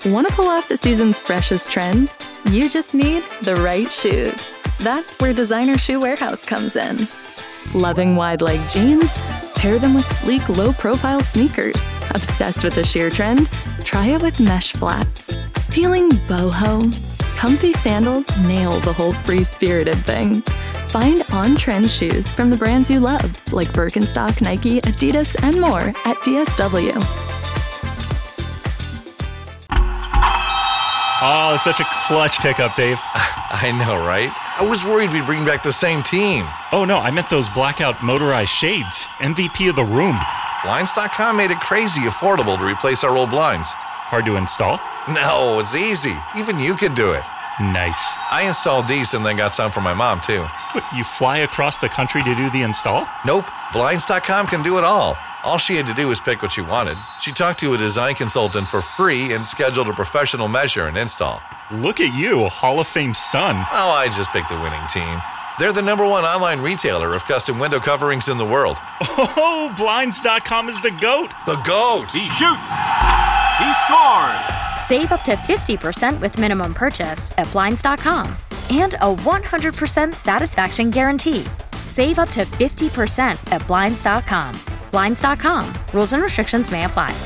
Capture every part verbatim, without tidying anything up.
Want to pull off the season's freshest trends? You just need the right shoes. That's where Designer Shoe Warehouse comes in. Loving wide-leg jeans? Pair them with sleek, low-profile sneakers. Obsessed with the sheer trend? Try it with mesh flats. Feeling boho? Comfy sandals nail the whole free-spirited thing. Find on-trend shoes from the brands you love, like Birkenstock, Nike, Adidas, and more at D S W. Oh, such a clutch pickup, Dave. I know, right? I was worried we'd bring back the same team. Oh, no, I meant those blackout motorized shades. M V P of the room. Blinds dot com made it crazy affordable to replace our old blinds. Hard to install? No, it's easy. Even you could do it. Nice. I installed these and then got some for my mom, too. What, you fly across the country to do the install? Nope. Blinds dot com can do it all. All she had to do was pick what she wanted. She talked to a design consultant for free and scheduled a professional measure and install. Look at you, Hall of Fame son. Oh, I just picked the winning team. They're the number one online retailer of custom window coverings in the world. Oh, Blinds dot com is the GOAT. The GOAT. He shoots. He scores. Save up to fifty percent with minimum purchase at Blinds dot com. And a one hundred percent satisfaction guarantee. Save up to fifty percent at Blinds dot com. Blinds dot com. Rules and restrictions may apply.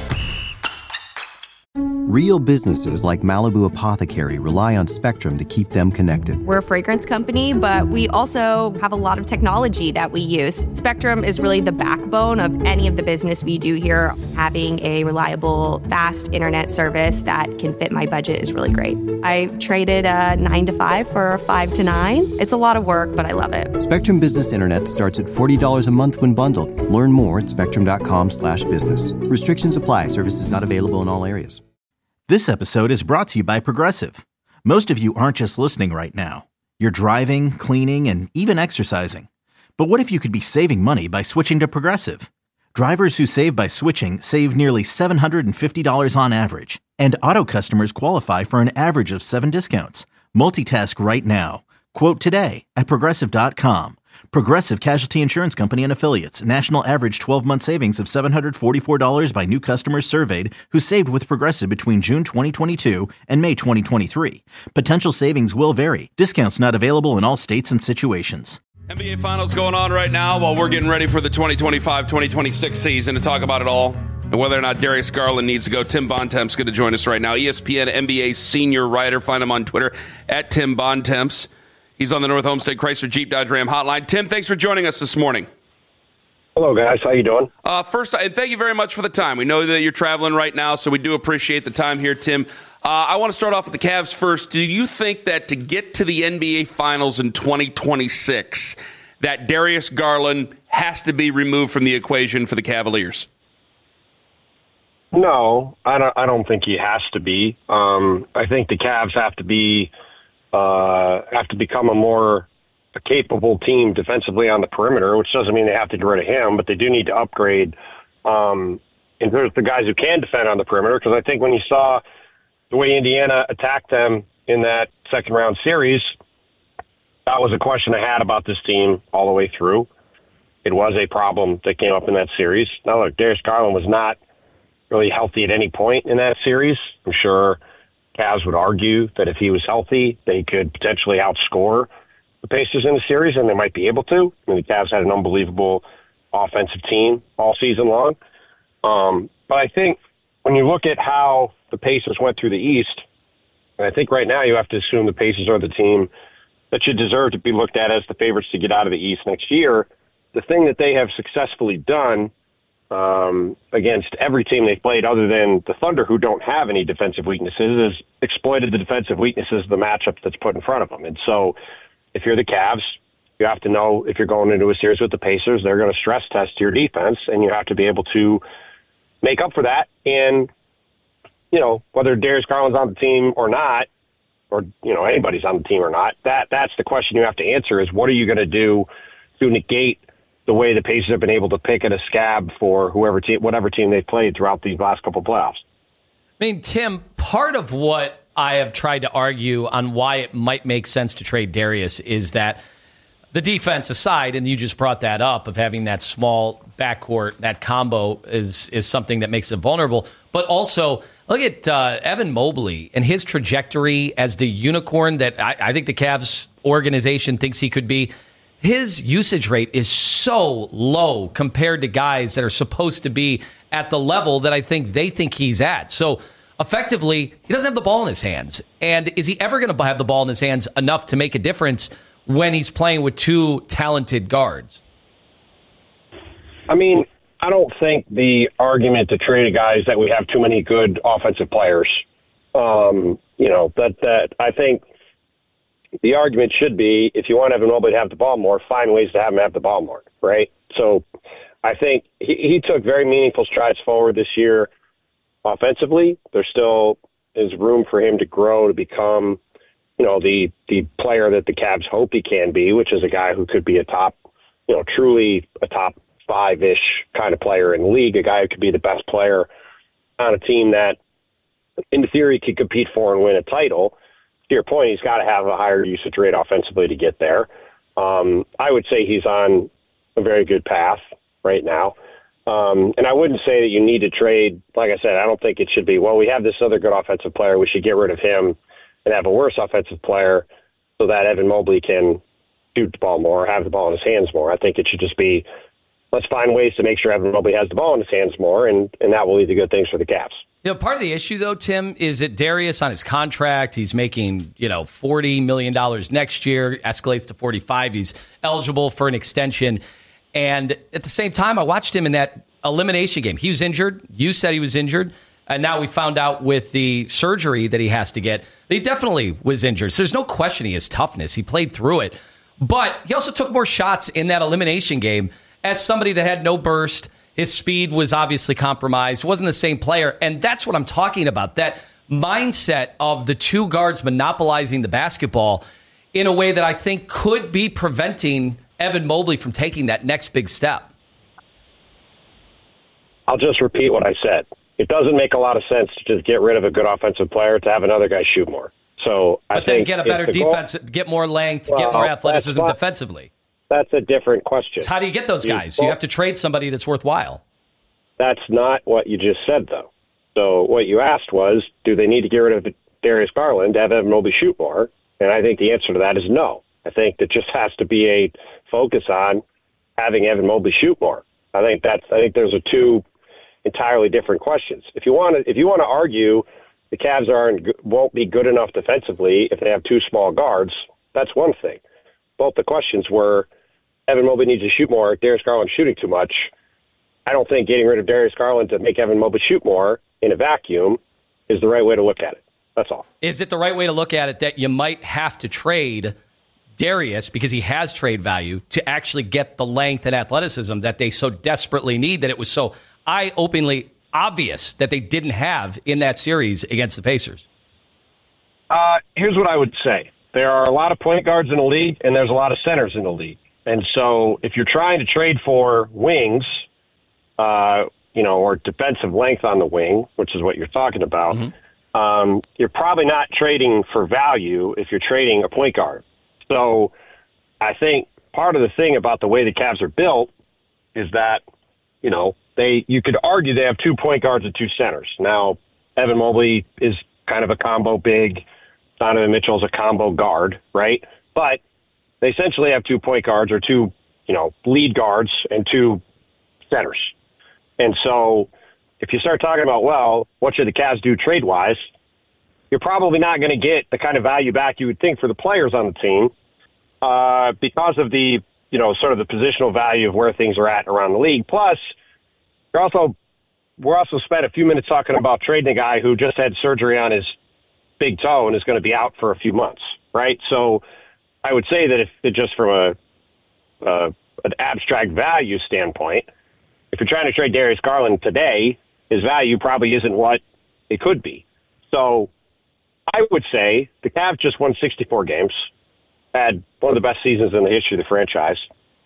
Real businesses like Malibu Apothecary rely on Spectrum to keep them connected. We're a fragrance company, but we also have a lot of technology that we use. Spectrum is really the backbone of any of the business we do here. Having a reliable, fast internet service that can fit my budget is really great. I traded a nine to five for a five to nine. It's a lot of work, but I love it. Spectrum Business Internet starts at forty dollars a month when bundled. Learn more at spectrum dot com slash business. Restrictions apply. Services not available in all areas. This episode is brought to you by Progressive. Most of you aren't just listening right now. You're driving, cleaning, and even exercising. But what if you could be saving money by switching to Progressive? Drivers who save by switching save nearly seven hundred fifty dollars on average. And auto customers qualify for an average of seven discounts. Multitask right now. Quote today at Progressive dot com. Progressive Casualty Insurance Company and Affiliates. National average twelve-month savings of seven hundred forty-four dollars by new customers surveyed who saved with Progressive between June twenty twenty-two and May twenty twenty-three. Potential savings will vary. Discounts not available in all states and situations. N B A Finals going on right now while we're getting ready for the twenty twenty-five twenty twenty-six season. To talk about it all and whether or not Darius Garland needs to go, Tim Bontemps going to join us right now. E S P N N B A senior writer. Find him on Twitter at Tim Bontemps. He's on the North Homestead Chrysler Jeep Dodge Ram hotline. Tim, thanks for joining us this morning. Hello, guys. How you doing? Uh, first, and thank you very much for the time. We know that you're traveling right now, so we do appreciate the time here, Tim. Uh, I want to start off with the Cavs first. Do you think that to get to the N B A Finals in twenty twenty-six, that Darius Garland has to be removed from the equation for the Cavaliers? No, I don't. I don't think he has to be. Um, I think the Cavs have to be. Uh, have to become a more a capable team defensively on the perimeter, which doesn't mean they have to get rid of him, but they do need to upgrade um, in terms of the guys who can defend on the perimeter, because I think when you saw the way Indiana attacked them in that second round series, that was a question I had about this team all the way through. It was a problem that came up in that series. Now, look, Darius Garland was not really healthy at any point in that series. I'm sure Cavs would argue that if he was healthy, they could potentially outscore the Pacers in the series, and they might be able to. I mean, the Cavs had an unbelievable offensive team all season long. Um, but I think when you look at how the Pacers went through the East, and I think right now you have to assume the Pacers are the team that should deserve to be looked at as the favorites to get out of the East next year. The thing that they have successfully done Um, against every team they've played other than the Thunder, who don't have any defensive weaknesses, is exploited the defensive weaknesses of the matchup that's put in front of them. And so if you're the Cavs, you have to know if you're going into a series with the Pacers, they're going to stress test your defense, and you have to be able to make up for that. And, you know, whether Darius Garland's on the team or not, or, you know, anybody's on the team or not, that that's the question you have to answer is what are you going to do to negate the way the Pacers have been able to pick at a scab for whoever team, whatever team they've played throughout these last couple of playoffs. I mean, Tim, part of what I have tried to argue on why it might make sense to trade Darius is that the defense aside, and you just brought that up, of having that small backcourt, that combo is is something that makes it vulnerable. But also, look at uh, Evan Mobley and his trajectory as the unicorn that I, I think the Cavs organization thinks he could be. His usage rate is so low compared to guys that are supposed to be at the level that I think they think he's at. So effectively, he doesn't have the ball in his hands. And is he ever going to have the ball in his hands enough to make a difference when he's playing with two talented guards? I mean, I don't think the argument to trade a guy is that we have too many good offensive players. Um, you know, that, that I think the argument should be, if you want Evan Mobley to have the ball more, find ways to have him have the ball more, right? So I think he, he took very meaningful strides forward this year offensively. There still is room for him to grow to become, you know, the the player that the Cavs hope he can be, which is a guy who could be a top, you know, truly a top five-ish kind of player in the league, a guy who could be the best player on a team that, in theory, could compete for and win a title. To your point, he's got to have a higher usage rate offensively to get there. Um, I would say he's on a very good path right now. Um, and I wouldn't say that you need to trade. Like I said, I don't think it should be, well, we have this other good offensive player, we should get rid of him and have a worse offensive player so that Evan Mobley can shoot the ball more, have the ball in his hands more. I think it should just be, let's find ways to make sure Evan Mobley has the ball in his hands more, and, and that will lead to good things for the Cavs. You know, part of the issue, though, Tim, is that Darius on his contract, he's making, you know, forty million dollars next year, escalates to forty-five. He's eligible for an extension. And at the same time, I watched him in that elimination game. He was injured. You said he was injured. And now we found out with the surgery that he has to get, he definitely was injured. So there's no questioning his toughness. He played through it. But he also took more shots in that elimination game as somebody that had no burst. His speed was obviously compromised, wasn't the same player. And that's what I'm talking about, that mindset of the two guards monopolizing the basketball in a way that I think could be preventing Evan Mobley from taking that next big step. I'll just repeat what I said. It doesn't make a lot of sense to just get rid of a good offensive player to have another guy shoot more. So I but then think get a better the defense, goal, get more length, well, get more athleticism not, defensively. That's a different question. So how do you get those guys? You have to trade somebody that's worthwhile. That's not what you just said, though. So what you asked was, do they need to get rid of Darius Garland to have Evan Mobley shoot more? And I think the answer to that is no. I think there just has to be a focus on having Evan Mobley shoot more. I think that's. I think those are two entirely different questions. If you want to, if you want to argue the Cavs aren't won't be good enough defensively if they have two small guards, that's one thing. Both the questions were Evan Mobley needs to shoot more, Darius Garland shooting too much. I don't think getting rid of Darius Garland to make Evan Mobley shoot more in a vacuum is the right way to look at it. That's all. Is it the right way to look at it that you might have to trade Darius, because he has trade value, to actually get the length and athleticism that they so desperately need, that it was so eye-openingly obvious that they didn't have in that series against the Pacers? Uh, here's what I would say. There are a lot of point guards in the league, and there's a lot of centers in the league. And so if you're trying to trade for wings, uh, you know, or defensive length on the wing, which is what you're talking about, mm-hmm. um, you're probably not trading for value if you're trading a point guard. So I think part of the thing about the way the Cavs are built is that, you know, they you could argue they have two point guards and two centers. Now, Evan Mobley is kind of a combo big. Donovan Mitchell's a combo guard, right? But they essentially have two point guards or two, you know, lead guards and two centers. And so if you start talking about, well, what should the Cavs do trade-wise, you're probably not going to get the kind of value back you would think for the players on the team uh, because of the, you know, sort of the positional value of where things are at around the league. Plus, you're also we're also spent a few minutes talking about trading a guy who just had surgery on his big toe and is going to be out for a few months, right? So I would say that if it just from a uh, an abstract value standpoint, if you're trying to trade Darius Garland today, his value probably isn't what it could be. So I would say the Cavs just won sixty-four games, had one of the best seasons in the history of the franchise.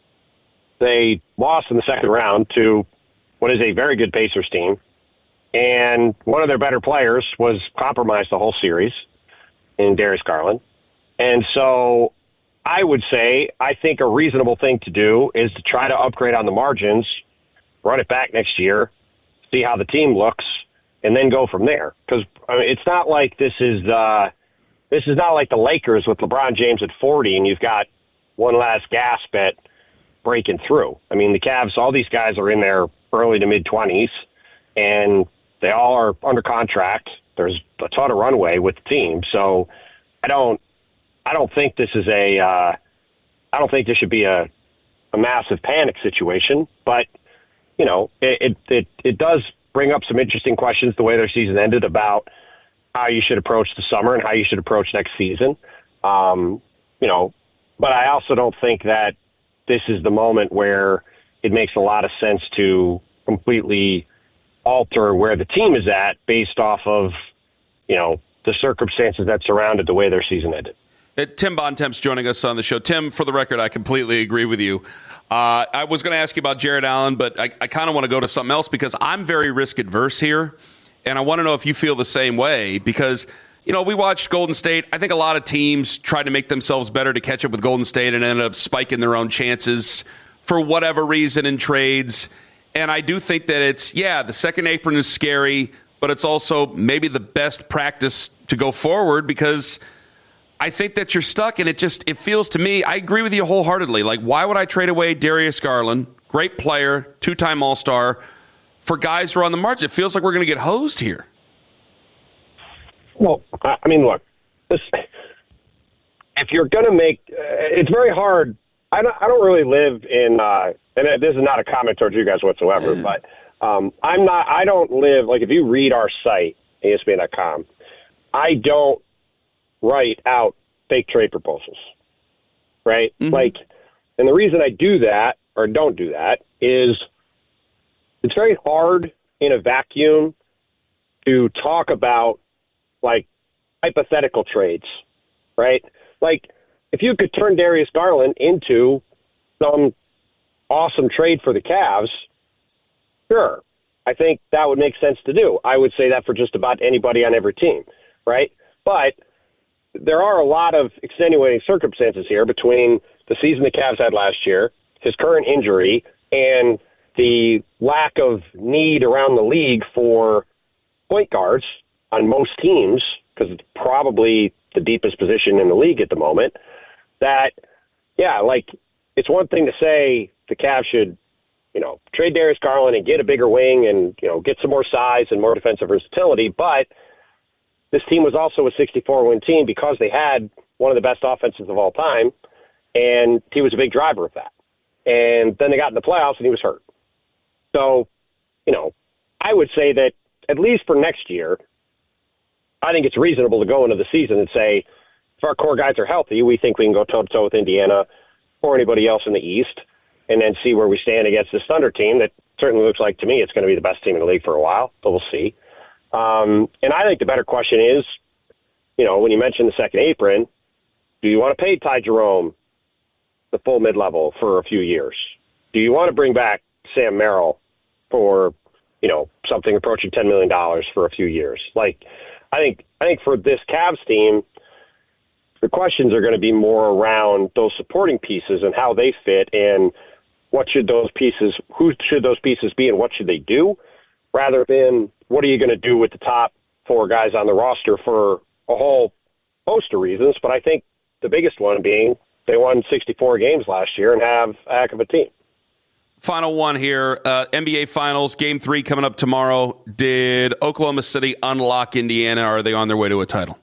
They lost in the second round to what is a very good Pacers team, and one of their better players was compromised the whole series in Darius Garland. And so I would say I think a reasonable thing to do is to try to upgrade on the margins run it back next year, see how the team looks, and then go from there. Because I mean, it's not like this is uh, this is not like the Lakers with LeBron James at forty, and you've got one last gasp at breaking through. I mean, the Cavs, all these guys are in their early to mid twenties, and they all are under contract. There's a ton of runway with the team, so I don't, I don't think this is a, uh, I don't think this should be a, a massive panic situation. But you know, it, it it it does bring up some interesting questions the way their season ended about how you should approach the summer and how you should approach next season. Um, you know, but I also don't think that this is the moment where it makes a lot of sense to completely alter where the team is at based off of, you know, the circumstances that surrounded the way their season ended. Uh, Tim Bontemps joining us on the show. Tim, for the record, I completely agree with you. Uh, I was going to ask you about Jarrett Allen, but I, I kind of want to go to something else because I'm very risk adverse here, and I want to know if you feel the same way because, you know, we watched Golden State. I think a lot of teams tried to make themselves better to catch up with Golden State and ended up spiking their own chances for whatever reason in trades. And I do think that it's, yeah, the second apron is scary, but it's also maybe the best practice to go forward because I think that you're stuck, and it just, it feels to me, I agree with you wholeheartedly. Like, why would I trade away Darius Garland, great player, two-time All-Star, for guys who are on the margin? It feels like we're going to get hosed here. Well, I mean, look, this, if you're going to make, uh, it's very hard. I don't, I don't really live in, uh, and this is not a comment towards you guys whatsoever, but um, I'm not, I don't live, like if you read our site, E S P N dot com, I don't write out fake trade proposals, right? Mm-hmm. Like, and the reason I do that or don't do that is it's very hard in a vacuum to talk about like hypothetical trades, right? Like if you could turn Darius Garland into some awesome trade for the Cavs, sure. I think that would make sense to do. I would say that for just about anybody on every team, right? But there are a lot of extenuating circumstances here between the season the Cavs had last year, his current injury, and the lack of need around the league for point guards on most teams, because it's probably the deepest position in the league at the moment, that, yeah, like, it's one thing to say the Cavs should, you know, trade Darius Garland and get a bigger wing and, you know, get some more size and more defensive versatility, but this team was also a sixty-four win team because they had one of the best offenses of all time, and he was a big driver of that. And then they got in the playoffs, and he was hurt. So, you know, I would say that at least for next year, I think it's reasonable to go into the season and say, if our core guys are healthy, we think we can go toe-to-toe with Indiana or anybody else in the East, and then see where we stand against this Thunder team that certainly looks like, to me, it's going to be the best team in the league for a while, but we'll see. Um, and I think the better question is, you know, when you mention the second apron, do you want to pay Ty Jerome the full mid-level for a few years? Do you want to bring back Sam Merrill for, you know, something approaching ten million dollars for a few years? Like, I think, I think for this Cavs team, the questions are going to be more around those supporting pieces and how they fit and what should those pieces, who should those pieces be and what should they do, rather than what are you going to do with the top four guys on the roster for a whole host of reasons. But I think the biggest one being they won sixty-four games last year and have a heck of a team. Final one here, uh, N B A Finals, Game three coming up tomorrow. Did Oklahoma City unlock Indiana, or are they on their way to a title?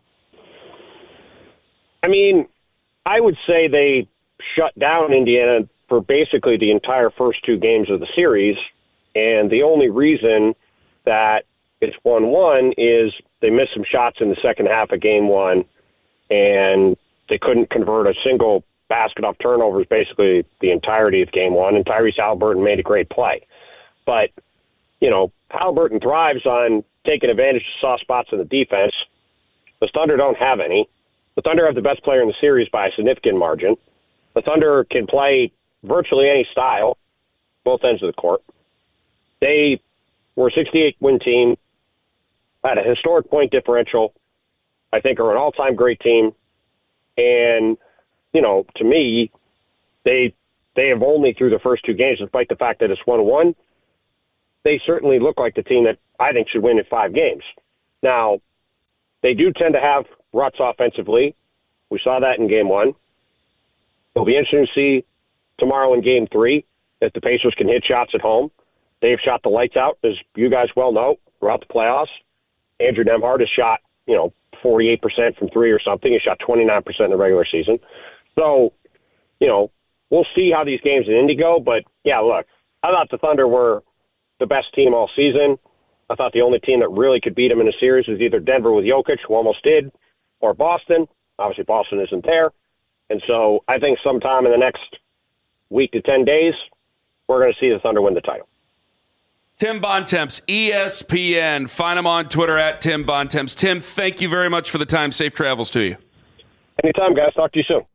I mean, I would say they shut down Indiana for basically the entire first two games of the series, and the only reason that it's one one is they missed some shots in the second half of game one, and they couldn't convert a single basket off turnovers basically the entirety of game one, and Tyrese Haliburton made a great play. But, you know, Haliburton thrives on taking advantage of soft spots in the defense. The Thunder don't have any. The Thunder have the best player in the series by a significant margin. The Thunder can play virtually any style, both ends of the court. They were a sixty-eight win team, had a historic point differential, I think are an all-time great team. And, you know, to me, they they have only through the first two games, despite the fact that it's one one, they certainly look like the team that I think should win in five games. Now, they do tend to have ruts offensively. We saw that in game one. It'll be interesting to see tomorrow in game three if the Pacers can hit shots at home. They've shot the lights out, as you guys well know, throughout the playoffs. Andrew Nembhard has shot, you know, forty-eight percent from three or something. He shot twenty-nine percent in the regular season. So, you know, we'll see how these games in Indy go. But, yeah, look, I thought the Thunder were the best team all season. I thought the only team that really could beat them in a series was either Denver with Jokic, who almost did, or Boston. Obviously, Boston isn't there. And so I think sometime in the next week to ten days, we're going to see the Thunder win the title. Tim Bontemps, E S P N. Find him on Twitter at Tim Bontemps. Tim, thank you very much for the time. Safe travels to you. Anytime, guys. Talk to you soon.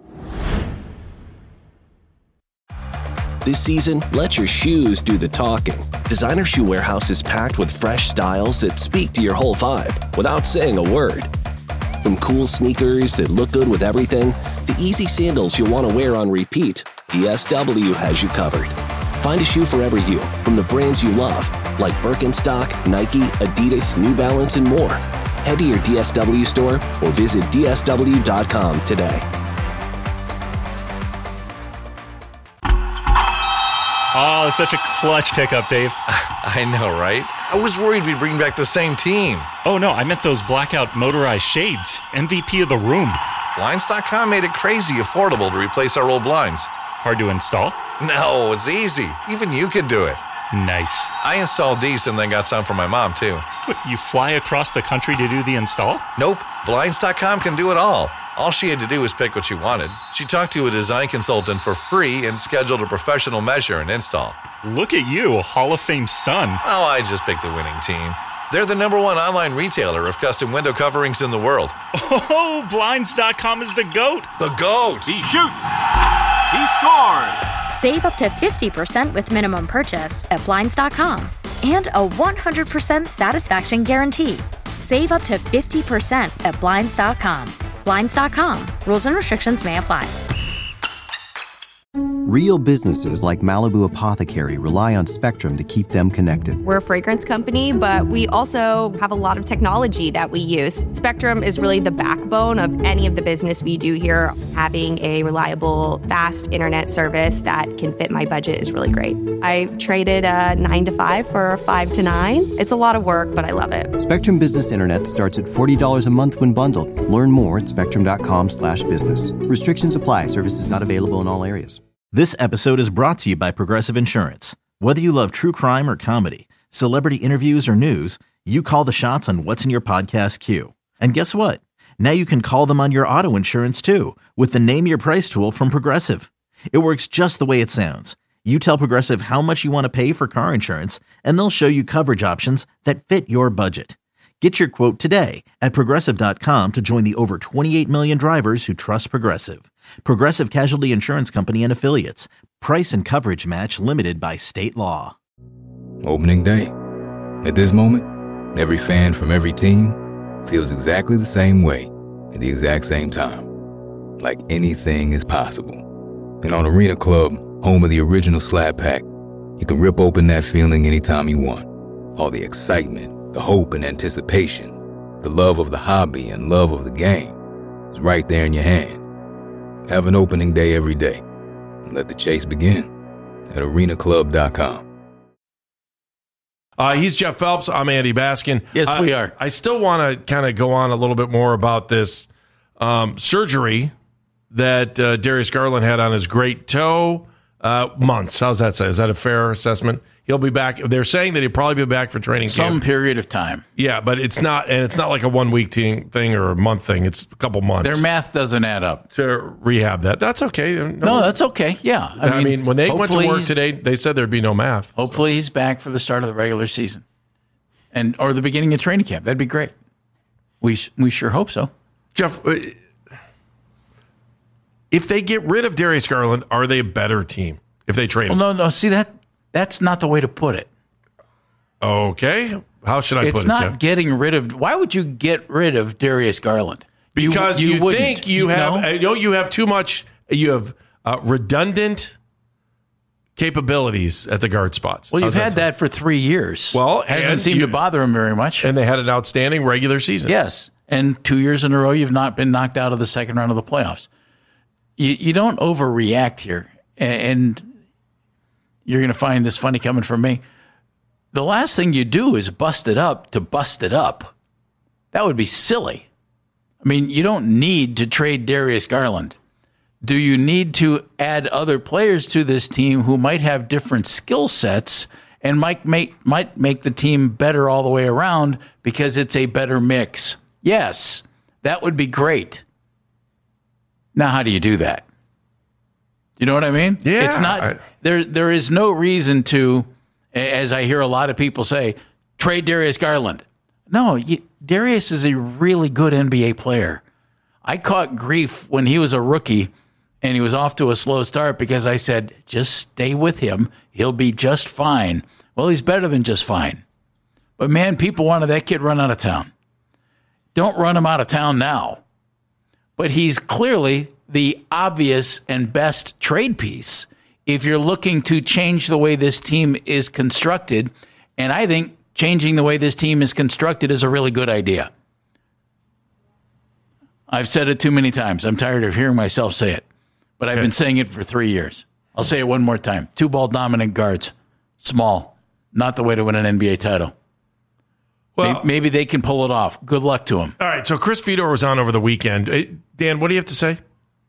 This season, let your shoes do the talking. Designer Shoe Warehouse is packed with fresh styles that speak to your whole vibe without saying a word. From cool sneakers that look good with everything, to easy sandals you'll want to wear on repeat, D S W has you covered. Find a shoe for every you from the brands you love, like Birkenstock, Nike, Adidas, New Balance, and more. Head to your D S W store or visit D S W dot com today. Oh, such a clutch pickup, Dave. I know, right? I was worried we'd bring back the same team. Oh, no, I meant those blackout motorized shades. M V P of the room. Blinds dot com made it crazy affordable to replace our old blinds. Hard to install? No, it's easy. Even you could do it. Nice. I installed these and then got some for my mom, too. What, you fly across the country to do the install? Nope. Blinds dot com can do it all. All she had to do was pick what she wanted. She talked to a design consultant for free and scheduled a professional measure and install. Look at you, Hall of Fame son. Oh, I just picked the winning team. They're the number one online retailer of custom window coverings in the world. Oh, Blinds dot com is the GOAT. The GOAT. He shoots. He scores. Save up to fifty percent with minimum purchase at Blinds dot com. And a one hundred percent satisfaction guarantee. Save up to fifty percent at Blinds dot com. Blinds dot com. Rules and restrictions may apply. Real businesses like Malibu Apothecary rely on Spectrum to keep them connected. We're a fragrance company, but we also have a lot of technology that we use. Spectrum is really the backbone of any of the business we do here. Having a reliable, fast internet service that can fit my budget is really great. I traded a nine to five for a five to nine. It's a lot of work, but I love it. Spectrum Business Internet starts at forty dollars a month when bundled. Learn more at spectrum dot com slash business. Restrictions apply. Services not available in all areas. This episode is brought to you by Progressive Insurance. Whether you love true crime or comedy, celebrity interviews or news, you call the shots on what's in your podcast queue. And guess what? Now you can call them on your auto insurance too with the Name Your Price tool from Progressive. It works just the way it sounds. You tell Progressive how much you want to pay for car insurance, and they'll show you coverage options that fit your budget. Get your quote today at Progressive dot com to join the over twenty-eight million drivers who trust Progressive. Progressive Casualty Insurance Company and Affiliates. Price and coverage match limited by state law. Opening day. At this moment, every fan from every team feels exactly the same way at the exact same time. Like anything is possible. And on Arena Club, home of the original Slab Pack, you can rip open that feeling anytime you want. All the excitement, the hope and anticipation, the love of the hobby and love of the game is right there in your hand. Have an opening day every day. And let the chase begin at arena club dot com. Uh, he's Jeff Phelps. I'm Andy Baskin. Yes, I, we are. I still want to kind of go on a little bit more about this um, surgery that uh, Darius Garland had on his great toe. Uh, months. How's that say? Is that a fair assessment? He'll be back. They're saying that he'll probably be back for training Some camp. period of time. Yeah, but it's not, and it's not like a one week thing, thing or a month thing. It's a couple months. Their math doesn't add up to rehab that. That's okay. No, no that's okay. Yeah, I, I mean, mean, when they went to work today, they said there'd be no math. Hopefully, he's back for the start of the regular season, and or the beginning of training camp. That'd be great. We sh- we sure hope so. Jeff, if they get rid of Darius Garland, are they a better team if they trade him? Well, no, no. See that that's not the way to put it. Okay, how should I it's put it? It's not Jeff? getting rid of. Why would you get rid of Darius Garland? Because you, you, you think you, you have, know? you know, you have too much. You have uh, redundant capabilities at the guard spots. Well, you've How's had that, that for three years. Well, hasn't seemed you, to bother him very much. And they had an outstanding regular season. Yes, and two years in a row, you've not been knocked out of the second round of the playoffs. You, you don't overreact here, and you're going to find this funny coming from me. The last thing you do is bust it up to bust it up. That would be silly. I mean, you don't need to trade Darius Garland. Do you need to add other players to this team who might have different skill sets and might make, might make the team better all the way around because it's a better mix? Yes, that would be great. Now, how do you do that? You know what I mean? Yeah. It's not, there, there is no reason to, as I hear a lot of people say, trade Darius Garland. No, you, Darius is a really good N B A player. I caught grief when he was a rookie and he was off to a slow start because I said, just stay with him. He'll be just fine. Well, he's better than just fine. But, man, people wanted that kid run out of town. Don't run him out of town now. But he's clearly the obvious and best trade piece if you're looking to change the way this team is constructed. And I think changing the way this team is constructed is a really good idea. I've said it too many times. I'm tired of hearing myself say it. But I've okay. been saying it for three years. I'll say it one more time. Two ball dominant guards. Small. Not the way to win an N B A title. Well, maybe, maybe they can pull it off. Good luck to them. All right, so Chris Fedor was on over the weekend. Dan, what do you have to say?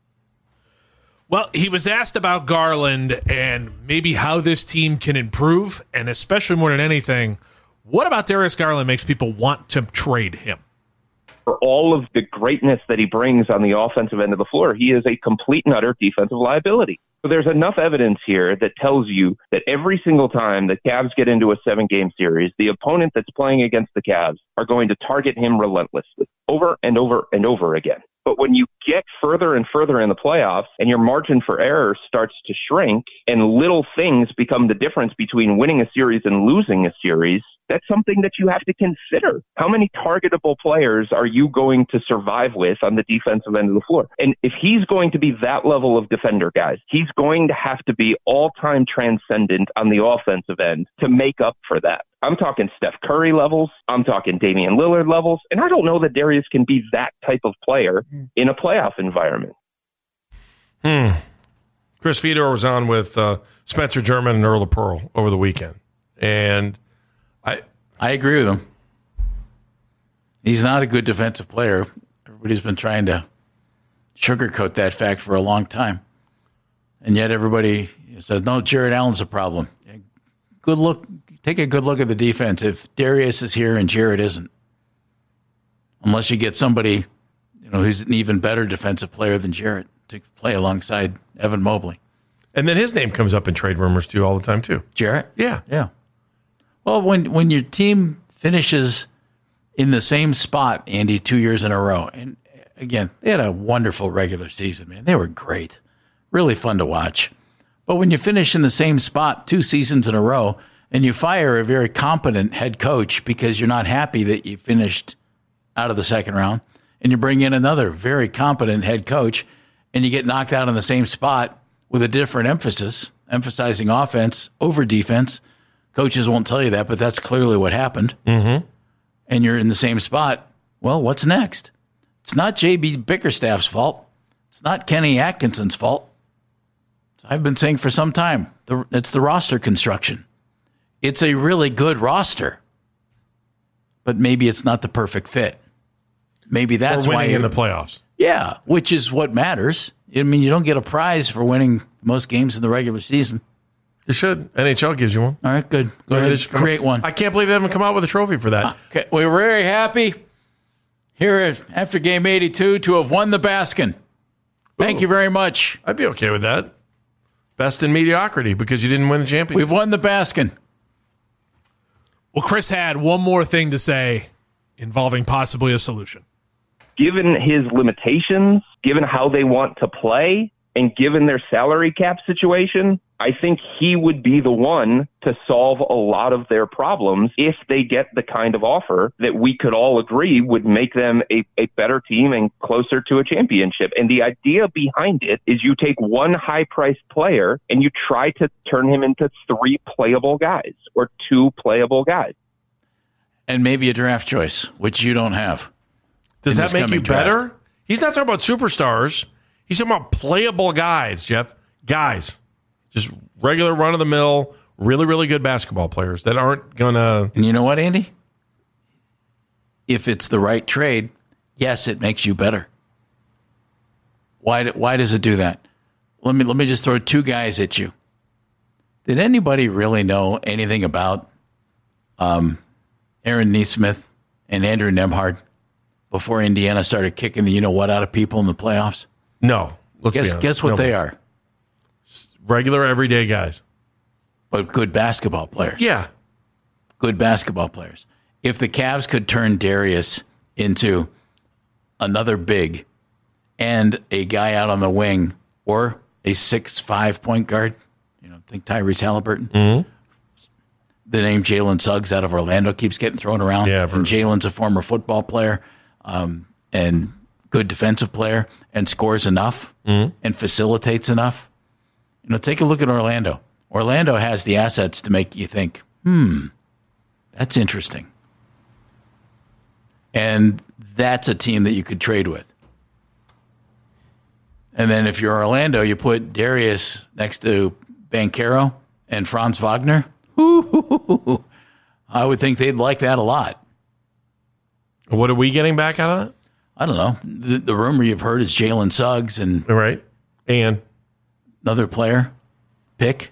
Well, he was asked about Garland and maybe how this team can improve, and especially more than anything, what about Darius Garland makes people want to trade him? For all of the greatness that he brings on the offensive end of the floor, he is a complete and utter defensive liability. So there's enough evidence here that tells you that every single time the Cavs get into a seven-game series, the opponent that's playing against the Cavs are going to target him relentlessly, over and over and over again. But when you get further and further in the playoffs and your margin for error starts to shrink and little things become the difference between winning a series and losing a series, that's something that you have to consider. How many targetable players are you going to survive with on the defensive end of the floor? And if he's going to be that level of defender, guys, he's going to have to be all-time transcendent on the offensive end to make up for that. I'm talking Steph Curry levels. I'm talking Damian Lillard levels. And I don't know that Darius can be that type of player in a playoff environment. Hmm. Chris Fedor was on with uh, Spencer German and Earl Pearl over the weekend. And I I agree with him. He's not a good defensive player. Everybody's been trying to sugarcoat that fact for a long time. And yet everybody says, no, Jared Allen's a problem. Good look. Take a good look at the defense. If Darius is here and Jared isn't, unless you get somebody, you know, who's an even better defensive player than Jared to play alongside Evan Mobley. And then his name comes up in trade rumors too all the time too. Jared? Yeah. Yeah. Well, when when your team finishes in the same spot, Andy, two years in a row, and again, they had a wonderful regular season, man. They were great. Really fun to watch. But when you finish in the same spot two seasons in a row, and you fire a very competent head coach because you're not happy that you finished out of the second round, and you bring in another very competent head coach, and you get knocked out in the same spot with a different emphasis, emphasizing offense over defense. Coaches won't tell you that, but that's clearly what happened. Mm-hmm. And you're in the same spot. Well, what's next? It's not J B Bickerstaff's fault. It's not Kenny Atkinson's fault. I've been saying for some time, the, it's the roster construction. It's a really good roster, but maybe it's not the perfect fit. Maybe that's or why winning you're in the playoffs. Yeah, which is what matters. I mean, you don't get a prize for winning most games in the regular season. You should. N H L gives you one. All right, good. Go Maybe ahead, create one. I can't believe they haven't come out with a trophy for that. Okay, we're very happy here after game eighty-two to have won the Baskin. Thank Ooh. you very much. I'd be okay with that. Best in mediocrity because you didn't win a championship. We've won the Baskin. Well, Chris had one more thing to say involving possibly a solution. Given his limitations, given how they want to play, And given their salary cap situation, I think he would be the one to solve a lot of their problems if they get the kind of offer that we could all agree would make them a, a better team and closer to a championship. And the idea behind it is you take one high-priced player and you try to turn him into three playable guys or two playable guys. And maybe a draft choice, which you don't have. Does that make you draft. better? He's not talking about superstars. He's talking about playable guys, Jeff. Guys. Just regular run-of-the-mill, really, really good basketball players that aren't going to... And you know what, Andy? If it's the right trade, yes, it makes you better. Why, why does it do that? Let me, let me just throw two guys at you. Did anybody really know anything about um, Aaron Nesmith and Andrew Nembhard before Indiana started kicking the you-know-what out of people in the playoffs? No. Let's guess, be honest. Guess what no. they are? Regular, everyday guys. But good basketball players. Yeah. Good basketball players. If the Cavs could turn Darius into another big and a guy out on the wing or a six five point guard, you know, think Tyrese Halliburton. Mm-hmm. The name Jalen Suggs out of Orlando keeps getting thrown around. Yeah, and Jalen's a former football player um, and good defensive player and scores enough mm-hmm. and facilitates enough. You know, take a look at Orlando. Orlando has the assets to make you think, hmm, that's interesting. And that's a team that you could trade with. And then if you're Orlando, you put Darius next to Banchero and Franz Wagner. Ooh, I would think they'd like that a lot. What are we getting back out of that? I don't know. The, the rumor you've heard is Jalen Suggs and right, and another player pick.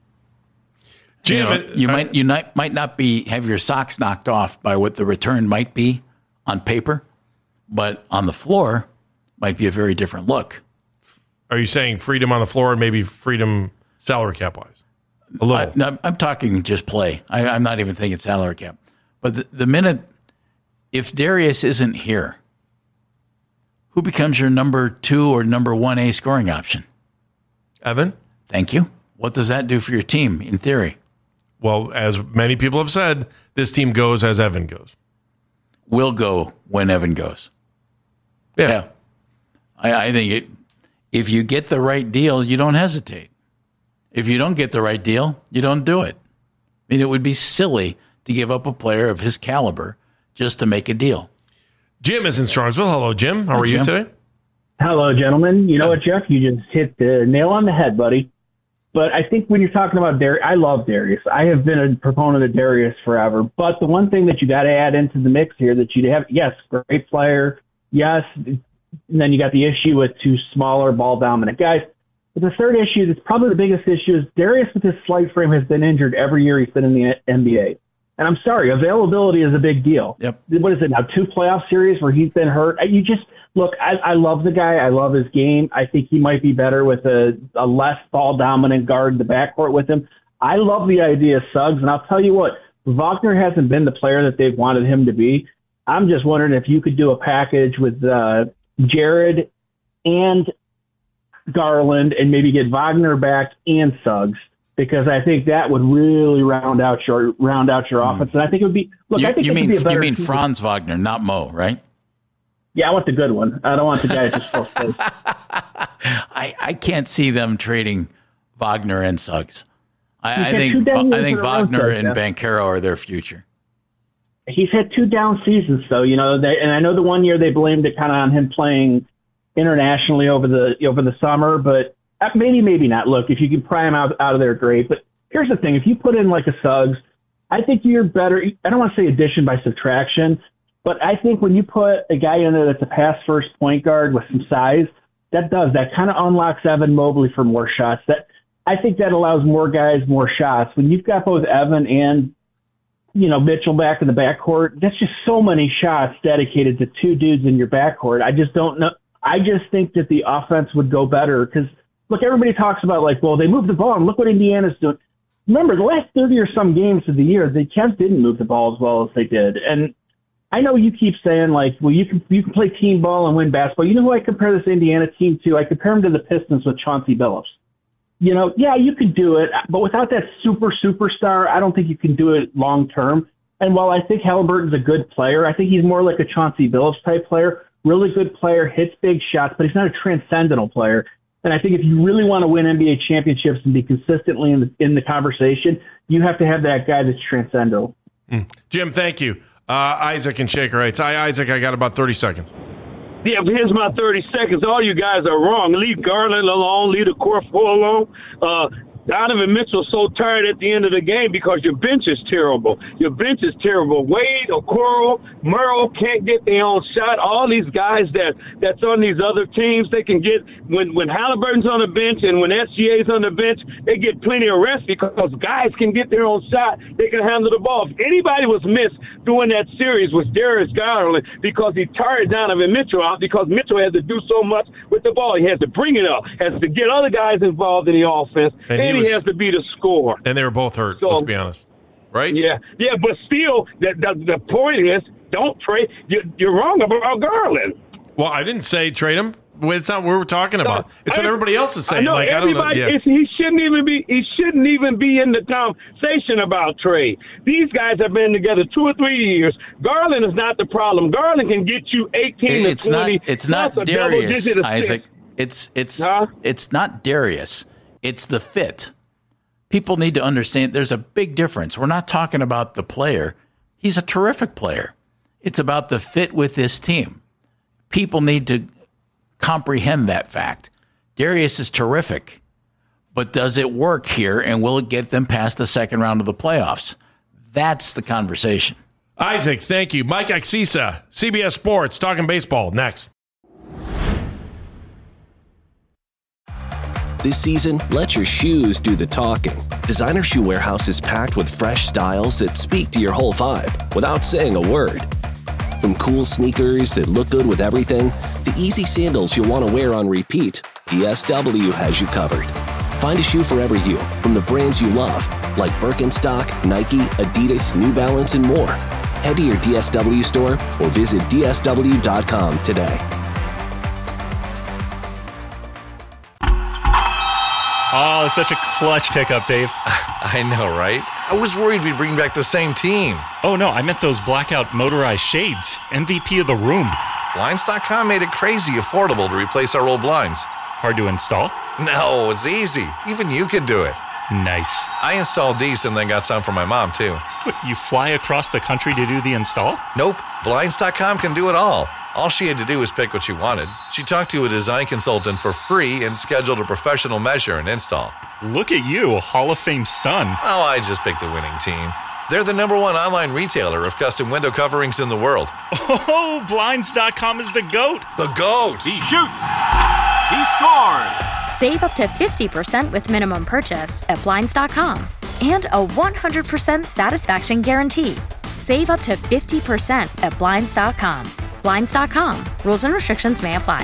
Jim, you know, you I, might you not, might not be have your socks knocked off by what the return might be on paper, but on the floor might be a very different look. Are you saying freedom on the floor and maybe freedom salary cap wise? A little. I, no, I'm talking just play. I, I'm not even thinking salary cap. But the, the minute if Darius isn't here, who becomes your number two or number one A scoring option? Evan. Thank you. What does that do for your team in theory? Well, as many people have said, this team goes as Evan goes. Will go when Evan goes. Yeah. yeah. I, I think it, if you get the right deal, you don't hesitate. If you don't get the right deal, you don't do it. I mean, it would be silly to give up a player of his caliber just to make a deal. Jim is in Strongsville. Hello, Jim. How Hi, are you Jim. today? Hello, gentlemen. You know what, Jeff? You just hit the nail on the head, buddy. But I think when you're talking about Darius, I love Darius. I have been a proponent of Darius forever. But the one thing that you got to add into the mix here that you have, yes, great player, yes, and then you got the issue with two smaller ball dominant guys. But the third issue, that's probably the biggest issue, is Darius with his slight frame has been injured every year he's been in the N B A. And I'm sorry, availability is a big deal. Yep. What is it now? Two playoff series where he's been hurt. You just look. I, I love the guy. I love his game. I think he might be better with a, a less ball dominant guard in the backcourt with him. I love the idea of Suggs, and I'll tell you what, Wagner hasn't been the player that they've wanted him to be. I'm just wondering if you could do a package with uh, Jared and Garland, and maybe get Wagner back and Suggs. Because I think that would really round out your round out your offense, and I think it would be. Look, You, I think you it mean could be a better you mean team. Franz Wagner, not Mo, right? Yeah, I want the good one. I don't want the guy that's just supposed to. I, I can't see them trading Wagner and Suggs. I, I He's had two think down I years think in a row, Wagner Suggs, and yeah. Banchero are their future. He's had two down seasons, though. You know, they, and I know the one year they blamed it kind of on him playing internationally over the over the summer, but maybe maybe not. Look, if you can pry him out out of there, great. But here's the thing: if you put in like a Suggs, I think you're better. I don't want to say addition by subtraction, but I think when you put a guy in there that's a pass first point guard with some size, that does that kind of unlocks Evan Mobley for more shots. That I think that allows more guys more shots. When you've got both Evan and you know Mitchell back in the backcourt, that's just so many shots dedicated to two dudes in your backcourt. I just don't know. I just think that the offense would go better because look, everybody talks about like, well, they moved the ball and look what Indiana's doing. Remember, the last thirty or some games of the year, the Cavs didn't move the ball as well as they did. And I know you keep saying, like, well, you can you can play team ball and win basketball. You know who I compare this Indiana team to? I compare them to the Pistons with Chauncey Billups. You know, yeah, you could do it, but without that super superstar, I don't think you can do it long term. And while I think Halliburton's a good player, I think he's more like a Chauncey Billups type player. Really good player, hits big shots, but he's not a transcendental player. And I think if you really want to win N B A championships and be consistently in the, in the conversation, you have to have that guy that's transcendental. Mm. Jim, thank you. Uh, Isaac and Shaker Heights. Hi, Isaac. I got about thirty seconds. Yeah, but here's my thirty seconds. All you guys are wrong. Leave Garland alone. Leave the core four alone. Uh, Donovan Mitchell's so tired at the end of the game because your bench is terrible. Your bench is terrible. Wade, Okoro, Merle can't get their own shot. All these guys that that's on these other teams, they can get when when Halliburton's on the bench and when S G A's on the bench, they get plenty of rest because guys can get their own shot. They can handle the ball. If anybody was missed during that series was Darius Garland because he tired Donovan Mitchell out because Mitchell had to do so much with the ball. He has to bring it up, has to get other guys involved in the offense. And he And he was, has to be the scorer. And they were both hurt, so, let's be honest. Right? Yeah, yeah, but still, the, the, the point is, don't trade. You're, you're wrong about Garland. Well, I didn't say trade him. It's not what we're talking about. No, it's what I, everybody else is saying. I know, like, everybody, I don't know. Yeah. He shouldn't even be. He shouldn't even be in the conversation about trade. These guys have been together two or three years. Garland is not the problem. Garland can get you eighteen it's to twenty. Not, it's not Darius, Isaac. It's it's huh? it's not Darius. It's the fit. People need to understand there's a big difference. We're not talking about the player. He's a terrific player. It's about the fit with this team. People need to comprehend that fact. Darius is terrific, but does it work here and will it get them past the second round of the playoffs? That's the conversation. Isaac, thank you. Mike Axisa, C B S Sports, talking baseball. Next. This season, let your shoes do the talking. Designer Shoe Warehouse is packed with fresh styles that speak to your whole vibe without saying a word. From cool sneakers that look good with everything, to easy sandals you'll want to wear on repeat, D S W has you covered. Find a shoe for every you, from the brands you love, like Birkenstock, Nike, Adidas, New Balance, and more. Head to your D S W store or visit D S W dot com today. Oh, it's such a clutch pickup, Dave. I know, right? I was worried we'd bring back the same team. Oh, no, I meant those blackout motorized shades. M V P of the room. Blinds dot com made it crazy affordable to replace our old blinds. Hard to install? No, it's easy. Even you could do it. Nice. I installed these and then got some for my mom, too. What, you fly across the country to do the install? Nope. Blinds dot com can do it all. All she had to do was pick what she wanted. She talked to a design consultant for free and scheduled a professional measure and install. Look at you, Hall of Fame son. Oh, I just picked the winning team. They're the number one online retailer of custom window coverings in the world. Oh, Blinds dot com is the GOAT. The GOAT. He shoots. He scores. Save up to fifty percent with minimum purchase at Blinds dot com. And a one hundred percent satisfaction guarantee. Save up to fifty percent at Blinds dot com. Blinds dot com. Rules and restrictions may apply.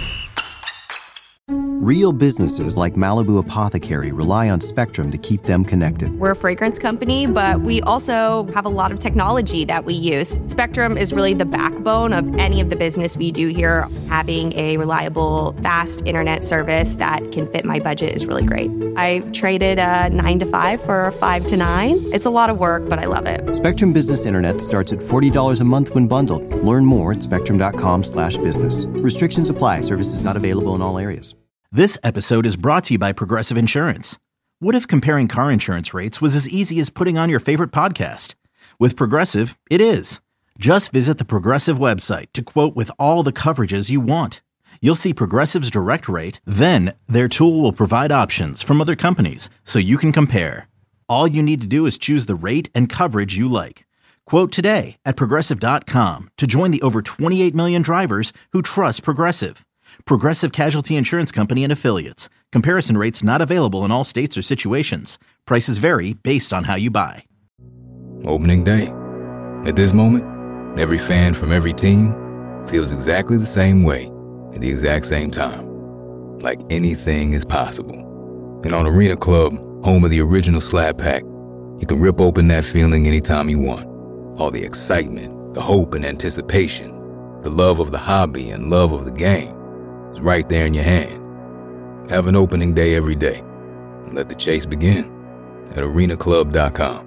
Real businesses like Malibu Apothecary rely on Spectrum to keep them connected. We're a fragrance company, but we also have a lot of technology that we use. Spectrum is really the backbone of any of the business we do here. Having a reliable, fast internet service that can fit my budget is really great. I traded a nine to five for a five to nine. It's a lot of work, but I love it. Spectrum Business Internet starts at forty dollars a month when bundled. Learn more at spectrum dot com slash business. Restrictions apply. Services not available in all areas. This episode is brought to you by Progressive Insurance. What if comparing car insurance rates was as easy as putting on your favorite podcast? With Progressive, it is. Just visit the Progressive website to quote with all the coverages you want. You'll see Progressive's direct rate, then their tool will provide options from other companies so you can compare. All you need to do is choose the rate and coverage you like. Quote today at progressive dot com to join the over twenty-eight million drivers who trust Progressive. Progressive Casualty Insurance Company and Affiliates. Comparison rates not available in all states or situations. Prices vary based on how you buy. Opening day. At this moment, every fan from every team feels exactly the same way at the exact same time. Like anything is possible. And on Arena Club, home of the original Slab Pack, you can rip open that feeling anytime you want. All the excitement, The hope and anticipation, the love of the hobby and love of the game is right there in your hand. Have an opening day every day. And let the chase begin at arena club dot com.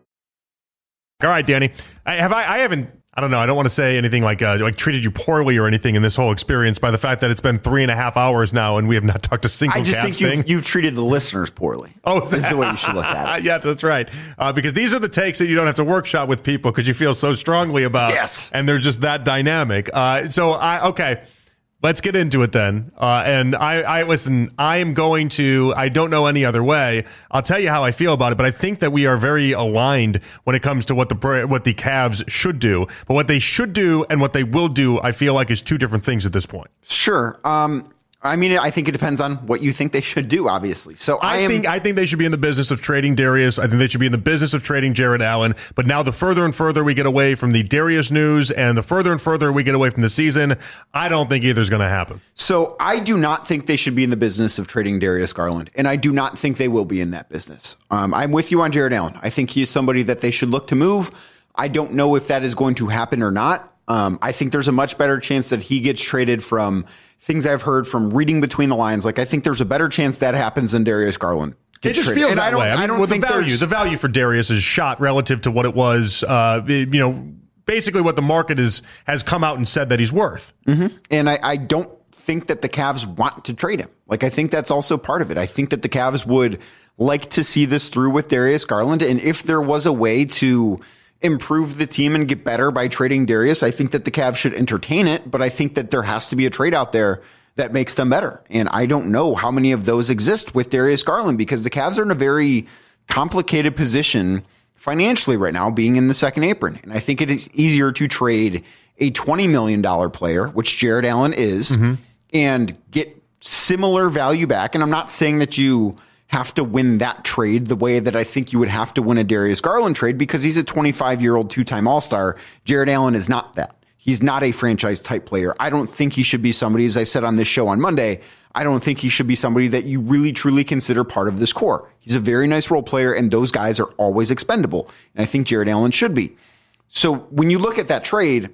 All right, Danny. I, have I? I haven't. I don't know. I don't want to say anything like uh, like treated you poorly or anything in this whole experience by the fact that it's been three and a half hours now and we have not talked a single. I just Cavs think thing. you've, you've treated the listeners poorly. Oh, is, is the way you should look at it. Yeah, that's right. Uh, because these are the takes that you don't have to workshop with people because you feel so strongly about. Yes, and they're just that dynamic. Uh, so I okay. Let's get into it then. Uh, and I, I listen, I am going to, I don't know any other way. I'll tell you how I feel about it, but I think that we are very aligned when it comes to what the, what the Cavs should do. But what they should do and what they will do, I feel like is two different things at this point. Sure. Um, I mean, I think it depends on what you think they should do, obviously. So I, I am, think I think they should be in the business of trading Darius. I think they should be in the business of trading Jared Allen. But now the further and further we get away from the Darius news and the further and further we get away from the season, I don't think either is going to happen. So I do not think they should be in the business of trading Darius Garland, and I do not think they will be in that business. Um, I'm with you on Jared Allen. I think he is somebody that they should look to move. I don't know if that is going to happen or not. Um, I think there's a much better chance that he gets traded from things I've heard from reading between the lines. Like, I think there's a better chance that happens than Darius Garland. It just traded. feels and that I don't, way. I, mean, I don't well, think the value, there's the value for Darius is shot relative to what it was, uh, you know, basically what the market is, has come out and said that he's worth. Mm-hmm. And I, I don't think that the Cavs want to trade him. Like, I think that's also part of it. I think that the Cavs would like to see this through with Darius Garland. And if there was a way to improve the team and get better by trading Darius, I think that the Cavs should entertain it. But I think that there has to be a trade out there that makes them better. And I don't know how many of those exist with Darius Garland, because the Cavs are in a very complicated position financially right now, being in the second apron. And I think it is easier to trade a twenty million dollars player, which Jared Allen is, mm-hmm. and get similar value back. And I'm not saying that you have to win that trade the way that I think you would have to win a Darius Garland trade, because he's a twenty-five-year-old two-time All-Star. Jared Allen is not that. He's not a franchise type player. I don't think he should be somebody, as I said on this show on Monday, I don't think he should be somebody that you really truly consider part of this core. He's a very nice role player, and those guys are always expendable. And I think Jared Allen should be. So when you look at that trade,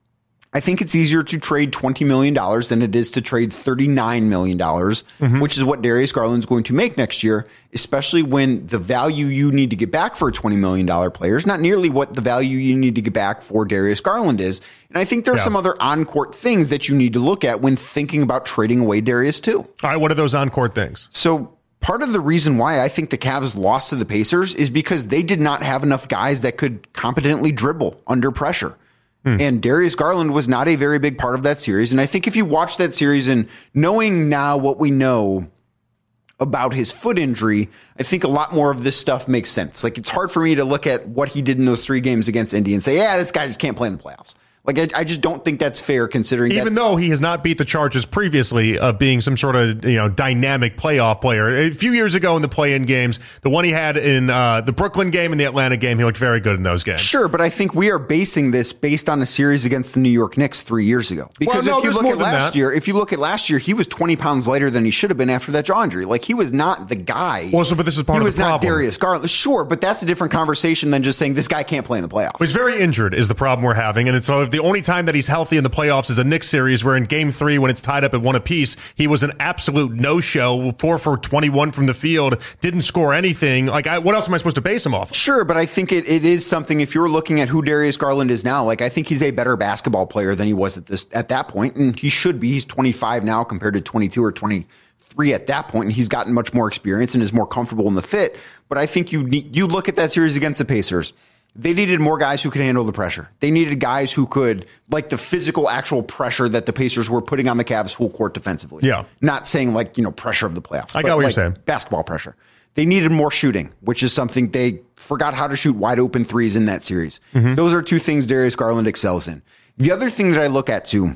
I think it's easier to trade twenty million dollars than it is to trade thirty-nine million dollars, mm-hmm. which is what Darius Garland's going to make next year, especially when the value you need to get back for a twenty million dollars player is not nearly what the value you need to get back for Darius Garland is. And I think there are yeah. some other on-court things that you need to look at when thinking about trading away Darius too. All right, what are those on-court things? So part of the reason why I think the Cavs lost to the Pacers is because they did not have enough guys that could competently dribble under pressure. Hmm. And Darius Garland was not a very big part of that series. And I think if you watch that series and knowing now what we know about his foot injury, I think a lot more of this stuff makes sense. Like, it's hard for me to look at what he did in those three games against Indy and say, yeah, this guy just can't play in the playoffs. Like, I, I just don't think that's fair, considering even that, though he has not beat the charges previously of being some sort of, you know, dynamic playoff player. A few years ago in the play-in games, the one he had in uh, the Brooklyn game and the Atlanta game, he looked very good in those games. Sure, but I think we are basing this based on a series against the New York Knicks three years ago. Because well, no, if you look at last that. year, if you look at last year, he was twenty pounds lighter than he should have been after that jaw injury. Like, he was not the guy. Well, so but this is part he of was the problem. Not Darius Garland. Sure, but that's a different conversation than just saying this guy can't play in the playoffs. He's very injured is the problem we're having, and it's so the only time that he's healthy in the playoffs is a Knicks series where in game three, when it's tied up at one apiece, he was an absolute no-show, four for twenty-one from the field, didn't score anything. Like, I, what else am I supposed to base him off of? Sure, but I think it, it is something, if you're looking at who Darius Garland is now, like, I think he's a better basketball player than he was at this at that point, and he should be. He's twenty-five now compared to twenty-two or twenty-three at that point, and he's gotten much more experience and is more comfortable in the fit. But I think you need, you look at that series against the Pacers, they needed more guys who could handle the pressure. They needed guys who could, like, the physical, actual pressure that the Pacers were putting on the Cavs full court defensively. Yeah. Not saying, like, you know, pressure of the playoffs. I got what like you're saying. Basketball pressure. They needed more shooting, which is something they forgot how to shoot wide open threes in that series. Mm-hmm. Those are two things Darius Garland excels in. The other thing that I look at, too,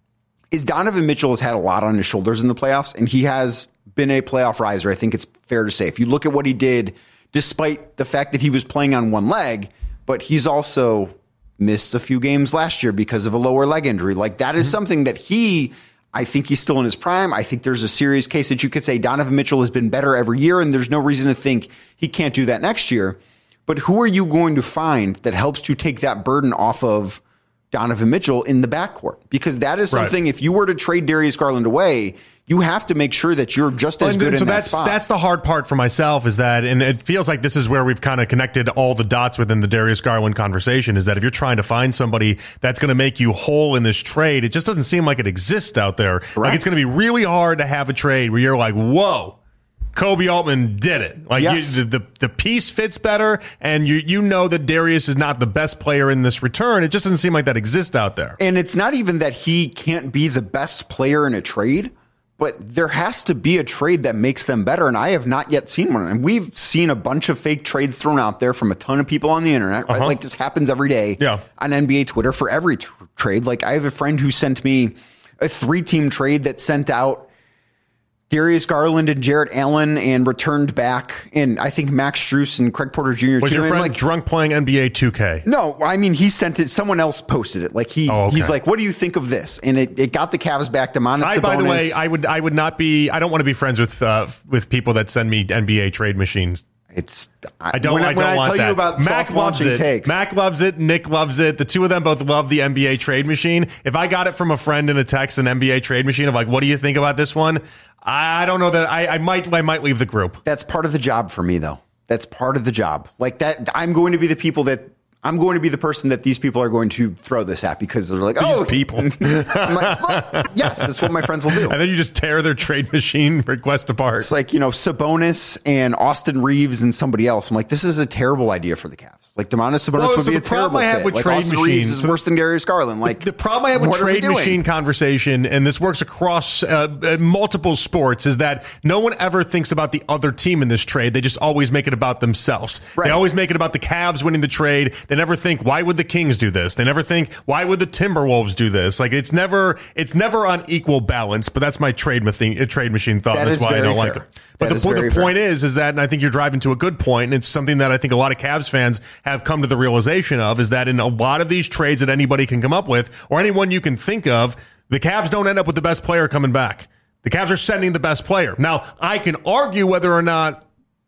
is Donovan Mitchell has had a lot on his shoulders in the playoffs, and he has been a playoff riser. I think it's fair to say. If you look at what he did, despite the fact that he was playing on one leg, but he's also missed a few games last year because of a lower leg injury. Like, that is mm-hmm. something that he, I think he's still in his prime. I think there's a serious case that you could say Donovan Mitchell has been better every year, and there's no reason to think he can't do that next year. But who are you going to find that helps to take that burden off of Donovan Mitchell in the backcourt, because that is something, right. If you were to trade Darius Garland away, you have to make sure that you're just as good so in that that's, spot. That's the hard part for myself, is that, and it feels like this is where we've kind of connected all the dots within the Darius Garland conversation, is that if you're trying to find somebody that's going to make you whole in this trade, it just doesn't seem like it exists out there. Correct. Like, it's going to be really hard to have a trade where you're like, whoa, Kobe Altman did it. Like, yes. you, the, the the piece fits better, and you you know that Darius is not the best player in this return. It just doesn't seem like that exists out there. And it's not even that he can't be the best player in a trade, but there has to be a trade that makes them better, and I have not yet seen one. And we've seen a bunch of fake trades thrown out there from a ton of people on the internet, right? Uh-huh. Like, this happens every day yeah. on N B A Twitter for every t- trade. Like, I have a friend who sent me a three-team trade that sent out Darius Garland and Jarrett Allen and returned back, and I think Max Strus and Craig Porter Junior Was too. your friend like, drunk playing N B A two K? No, I mean, he sent it. Someone else posted it. Like, he oh, okay. he's like, "What do you think of this?" And it, it got the Cavs back to Domantas I, Sabonis. by the way, I would I would not be. I don't want to be friends with uh, with people that send me N B A trade machines. It's I don't. When I, I don't when I want tell that. you about Mac soft loves launching it. takes. Mac loves it. Nick loves it. The two of them both love the N B A trade machine. If I got it from a friend in a text, an N B A trade machine of like, what do you think about this one? I don't know that I, I might I might leave the group. That's part of the job for me, though. That's part of the job. Like that, I'm going to be the people that. I'm going to be the person that these people are going to throw this at, because they're like, these oh, people. I'm like, well, yes, that's what my friends will do. And then you just tear their trade machine request apart. It's like, you know, Sabonis and Austin Reeves and somebody else. I'm like, this is a terrible idea for the Cavs. Like, Domantas Sabonis well, would so be the a terrible problem I have fit. with Like, trade Austin machines Reeves is worse than Darius Garland. Like, the, the problem I have with trade machine conversation, and this works across uh, multiple sports, is that no one ever thinks about the other team in this trade. They just always make it about themselves. Right. They always make it about the Cavs winning the trade. They never think, why would the Kings do this? They never think, why would the Timberwolves do this? Like, it's never it's never on equal balance. But that's my trade machine trade machine thought. That That's why I don't fair. like it. But that the, po- the fair. point is, is that, and I think you're driving to a good point, and it's something that I think a lot of Cavs fans have come to the realization of, is that in a lot of these trades that anybody can come up with, or anyone you can think of, the Cavs don't end up with the best player coming back. The Cavs are sending the best player. Now, I can argue whether or not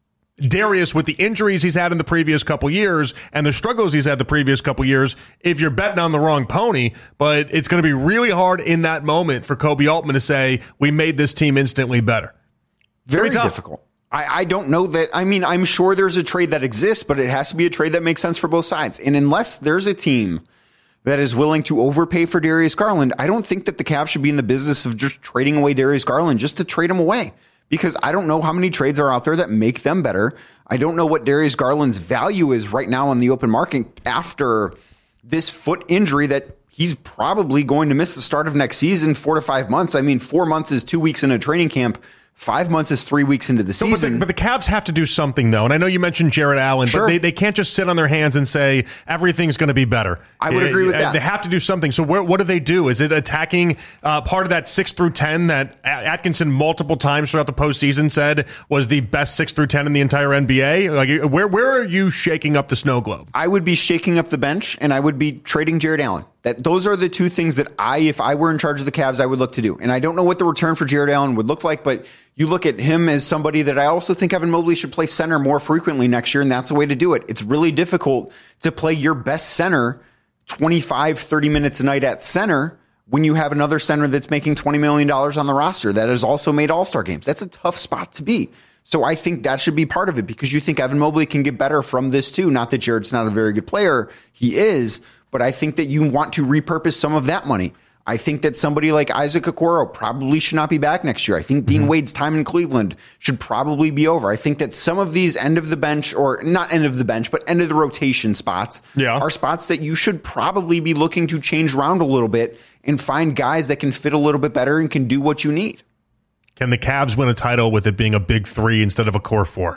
Darius, with the injuries he's had in the previous couple years and the struggles he's had the previous couple years, if you're betting on the wrong pony, but it's going to be really hard in that moment for Kobe Altman to say, we made this team instantly better. Very difficult. I, I don't know that. I mean, I'm sure there's a trade that exists, but it has to be a trade that makes sense for both sides. And unless there's a team that is willing to overpay for Darius Garland, I don't think that the Cavs should be in the business of just trading away Darius Garland just to trade him away. Because I don't know how many trades are out there that make them better. I don't know what Darius Garland's value is right now on the open market after this foot injury that he's probably going to miss the start of next season, four to five months. I mean, four months is two weeks in a training camp. Five months is three weeks into the season. No, but, the, but the Cavs have to do something, though. And I know you mentioned Jarrett Allen, sure. but they, they can't just sit on their hands and say everything's going to be better. I would agree with that. They have to do something. So where, what do they do? Is it attacking uh, part of that six through ten that Atkinson multiple times throughout the postseason said was the best six through ten in the entire N B A? Like, where, where are you shaking up the snow globe? I would be shaking up the bench, and I would be trading Jarrett Allen. That those are the two things that I, if I were in charge of the Cavs, I would look to do. And I don't know what the return for Jarrett Allen would look like, but you look at him as somebody that I also think Evan Mobley should play center more frequently next year, and that's the way to do it. It's really difficult to play your best center twenty-five, thirty minutes a night at center when you have another center that's making twenty million dollars on the roster that has also made All-Star games. That's a tough spot to be. So I think that should be part of it, because you think Evan Mobley can get better from this too. Not that Jarrett's not a very good player. He is. But I think that you want to repurpose some of that money. I think that somebody like Isaac Okoro probably should not be back next year. I think Dean mm-hmm. Wade's time in Cleveland should probably be over. I think that some of these end of the bench, or not end of the bench, but end of the rotation spots yeah. are spots that you should probably be looking to change around a little bit and find guys that can fit a little bit better and can do what you need. Can the Cavs win a title with it being a big three instead of a core four?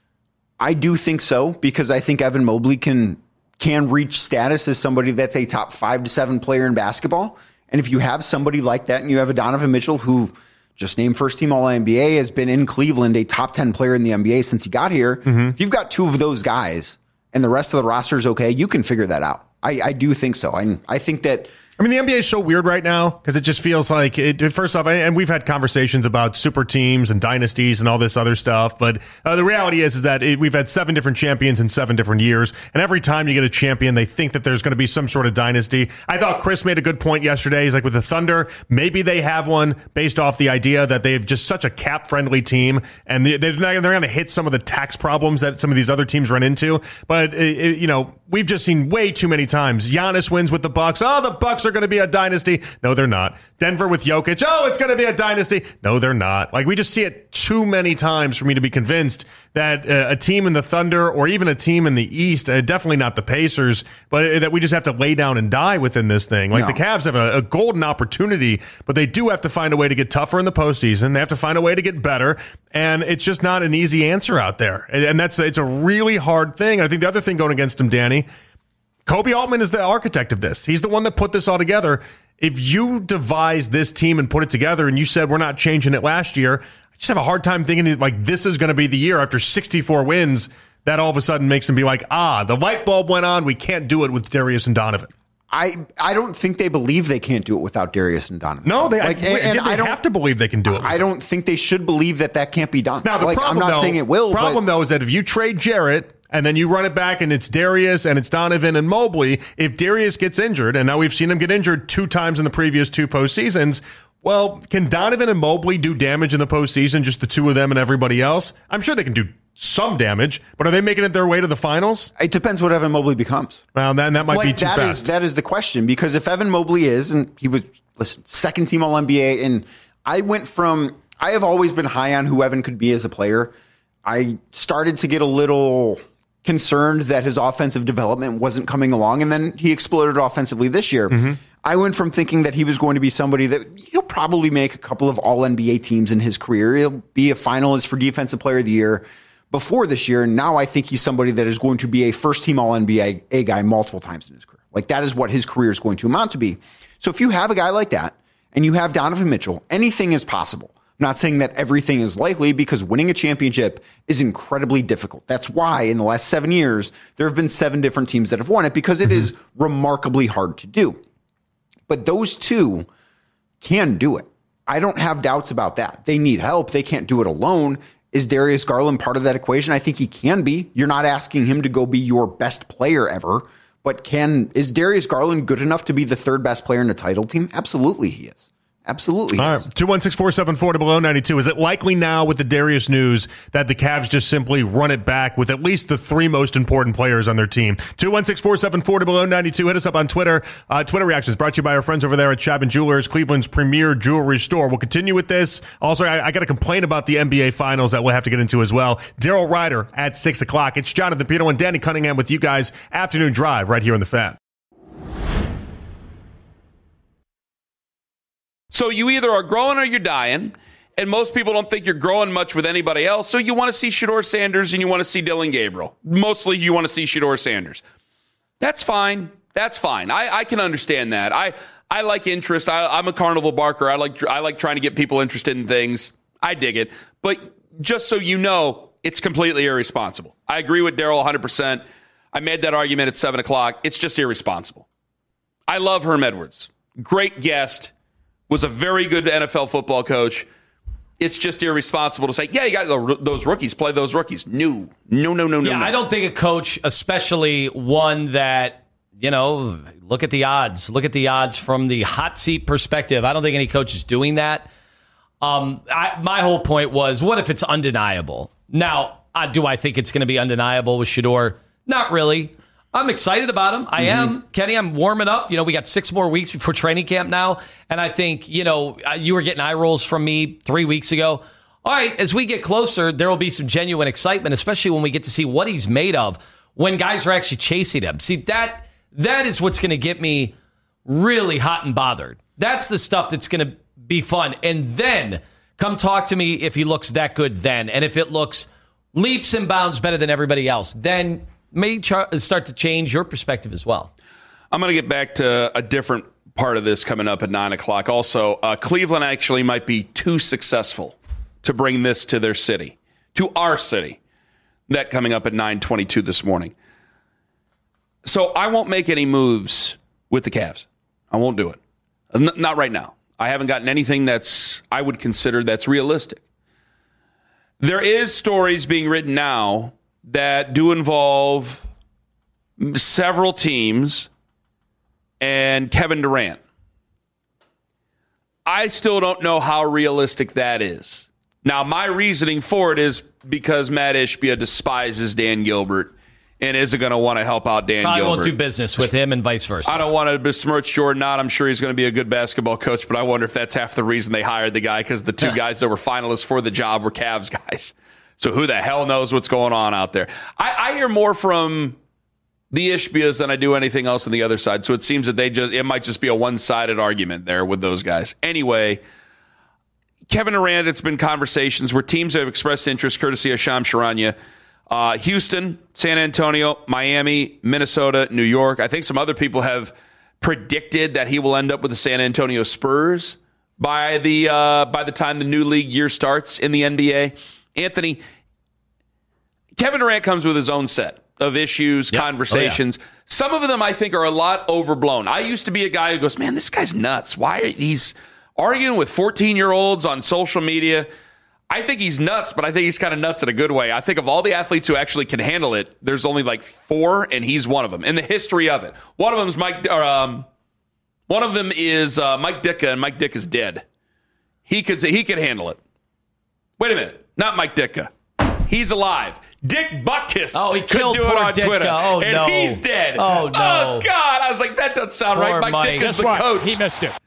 I do think so, because I think Evan Mobley can can reach status as somebody that's a top five to seven player in basketball. And if you have somebody like that, and you have a Donovan Mitchell who just named first team All N B A, has been in Cleveland a top ten player in the N B A since he got here. Mm-hmm. If you've got two of those guys and the rest of the roster is okay, you can figure that out. I, I do think so. I, I think that I mean, the N B A is so weird right now because it just feels like, it, first off, and we've had conversations about super teams and dynasties and all this other stuff, but uh, the reality is, is that it, we've had seven different champions in seven different years, and every time you get a champion, they think that there's going to be some sort of dynasty. I thought Chris made a good point yesterday. He's like, with the Thunder, maybe they have one based off the idea that they have just such a cap-friendly team, and they're, not, they're going to hit some of the tax problems that some of these other teams run into, but, it, it, you know, we've just seen way too many times. Giannis wins with the Bucks. Oh, the Bucks are going to be a dynasty. No, they're not. Denver with Jokic. Oh, it's going to be a dynasty. No, they're not. Like, we just see it too many times for me to be convinced that uh, a team in the Thunder or even a team in the East, uh, definitely not the Pacers, but uh, that we just have to lay down and die within this thing. Like, no. The Cavs have a, a golden opportunity, but they do have to find a way to get tougher in the postseason. They have to find a way to get better, and it's just not an easy answer out there. And, and that's it's a really hard thing. I think the other thing going against him, Danny, Kobe Altman is the architect of this. He's the one that put this all together. If you devise this team and put it together and you said we're not changing it last year, I just have a hard time thinking like this is going to be the year after sixty-four wins that all of a sudden makes them be like, ah, the light bulb went on. We can't do it with Darius and Donovan. I, I don't think they believe they can't do it without Darius and Donovan. No, they, like, I, and, and they I don't have to believe they can do it. I don't think they should believe that that can't be done. Now, the like, problem, I'm not though, saying it will. problem, but, though, is that if you trade Jarrett and then you run it back and it's Darius and it's Donovan and Mobley, if Darius gets injured, and now we've seen him get injured two times in the previous two postseasons, well, can Donovan and Mobley do damage in the postseason, just the two of them and everybody else? I'm sure they can do some damage, but are they making it their way to the finals? It depends what Evan Mobley becomes. Well, then that might like, be too that fast. Is, that is the question, because if Evan Mobley is, and he was, listen, second team All N B A, and I went from, I have always been high on who Evan could be as a player. I started to get a little concerned that his offensive development wasn't coming along, and then he exploded offensively this year. Mm-hmm. I went from thinking that he was going to be somebody that he'll probably make a couple of All N B A teams in his career. He'll be a finalist for Defensive Player of the Year before this year. And now I think he's somebody that is going to be a first team All N B A a guy multiple times in his career. Like, that is what his career is going to amount to be. So if you have a guy like that and you have Donovan Mitchell, anything is possible. I'm not saying that everything is likely, because winning a championship is incredibly difficult. That's why in the last seven years, there have been seven different teams that have won it, because it mm-hmm. is remarkably hard to do. But those two can do it. I don't have doubts about that. They need help. They can't do it alone. Is Darius Garland part of that equation? I think he can be. You're not asking him to go be your best player ever, but can is Darius Garland good enough to be the third best player in a title team? Absolutely he is. Absolutely. All right. two one six, four seven four, below ninety-two. Is it likely now with the Darius news that the Cavs just simply run it back with at least the three most important players on their team? two one six, four seven four, below ninety-two. Hit us up on Twitter. Uh, Twitter reactions brought to you by our friends over there at Chapman Jewelers, Cleveland's premier jewelry store. We'll continue with this. Also, I, I got to complain about the N B A Finals that we'll have to get into as well. Daryl Ryder at six o'clock. It's Jonathan Peterman and Danny Cunningham with you guys. Afternoon Drive right here in the Fan. So you either are growing or you're dying, and most people don't think you're growing much with anybody else, so you want to see Shedeur Sanders and you want to see Dylan Gabriel. Mostly you want to see Shedeur Sanders. That's fine. That's fine. I, I can understand that. I, I like interest. I, I'm a carnival barker. I like I like trying to get people interested in things. I dig it. But just so you know, it's completely irresponsible. I agree with Daryl one hundred percent. I made that argument at seven o'clock. It's just irresponsible. I love Herm Edwards. Great guest. Was a very good N F L football coach. It's just irresponsible to say, yeah, you got those rookies, play those rookies. No, no, no, no, no. Yeah, no. I don't think a coach, especially one that, you know, look at the odds. Look at the odds from the hot seat perspective. I don't think any coach is doing that. Um, I, my whole point was, what if it's undeniable? Now, uh, do I think it's going to be undeniable with Shedeur? Not really. I'm excited about him. I mm-hmm. am. Kenny, I'm warming up. You know, we got six more weeks before training camp now. And I think, you know, you were getting eye rolls from me three weeks ago. All right, as we get closer, there will be some genuine excitement, especially when we get to see what he's made of when guys are actually chasing him. See, that that is what's going to get me really hot and bothered. That's the stuff that's going to be fun. And then come talk to me if he looks that good then. And if it looks leaps and bounds better than everybody else, then may char- start to change your perspective as well. I'm going to get back to a different part of this coming up at nine o'clock. Also, uh, Cleveland actually might be too successful to bring this to their city, to our city. That coming up at nine twenty-two this morning. So I won't make any moves with the Cavs. I won't do it. N- not right now. I haven't gotten anything that's I would consider that's realistic. There is stories being written now that do involve several teams and Kevin Durant. I still don't know how realistic that is. Now, my reasoning for it is because Matt Ishbia despises Dan Gilbert and isn't going to want to help out Dan Probably Gilbert. won't do business with him and vice versa. I don't want to besmirch Jordan Knott. I'm sure he's going to be a good basketball coach, but I wonder if that's half the reason they hired the guy, because the two guys that were finalists for the job were Cavs guys. So who the hell knows what's going on out there? I, I hear more from the Ishbias than I do anything else on the other side. So it seems that they just it might just be a one-sided argument there with those guys. Anyway, Kevin Durant, it's been conversations where teams have expressed interest, courtesy of Shams Charania. Uh, Houston, San Antonio, Miami, Minnesota, New York. I think some other people have predicted that he will end up with the San Antonio Spurs by the uh, by the time the new league year starts in the N B A. Anthony, Kevin Durant comes with his own set of issues, yep. conversations. Oh, yeah. Some of them I think are a lot overblown. I used to be a guy who goes, man, this guy's nuts. Why are he's arguing with fourteen-year-olds on social media? I think he's nuts, but I think he's kind of nuts in a good way. I think of all the athletes who actually can handle it, there's only like four, and he's one of them in the history of it. One of them is Mike. Or, um, one of them is uh, Mike Ditka, and Mike Ditka is dead. He could he could handle it. Wait a minute, not Mike Ditka. He's alive. Dick Butkus. Oh, he could killed do it poor on Ditka. Twitter, Oh, and no. he's dead. Oh, no. Oh, God. I was like, that doesn't sound Poor right. Mike, Mike. Ditka's Guess the what? coach. He missed it.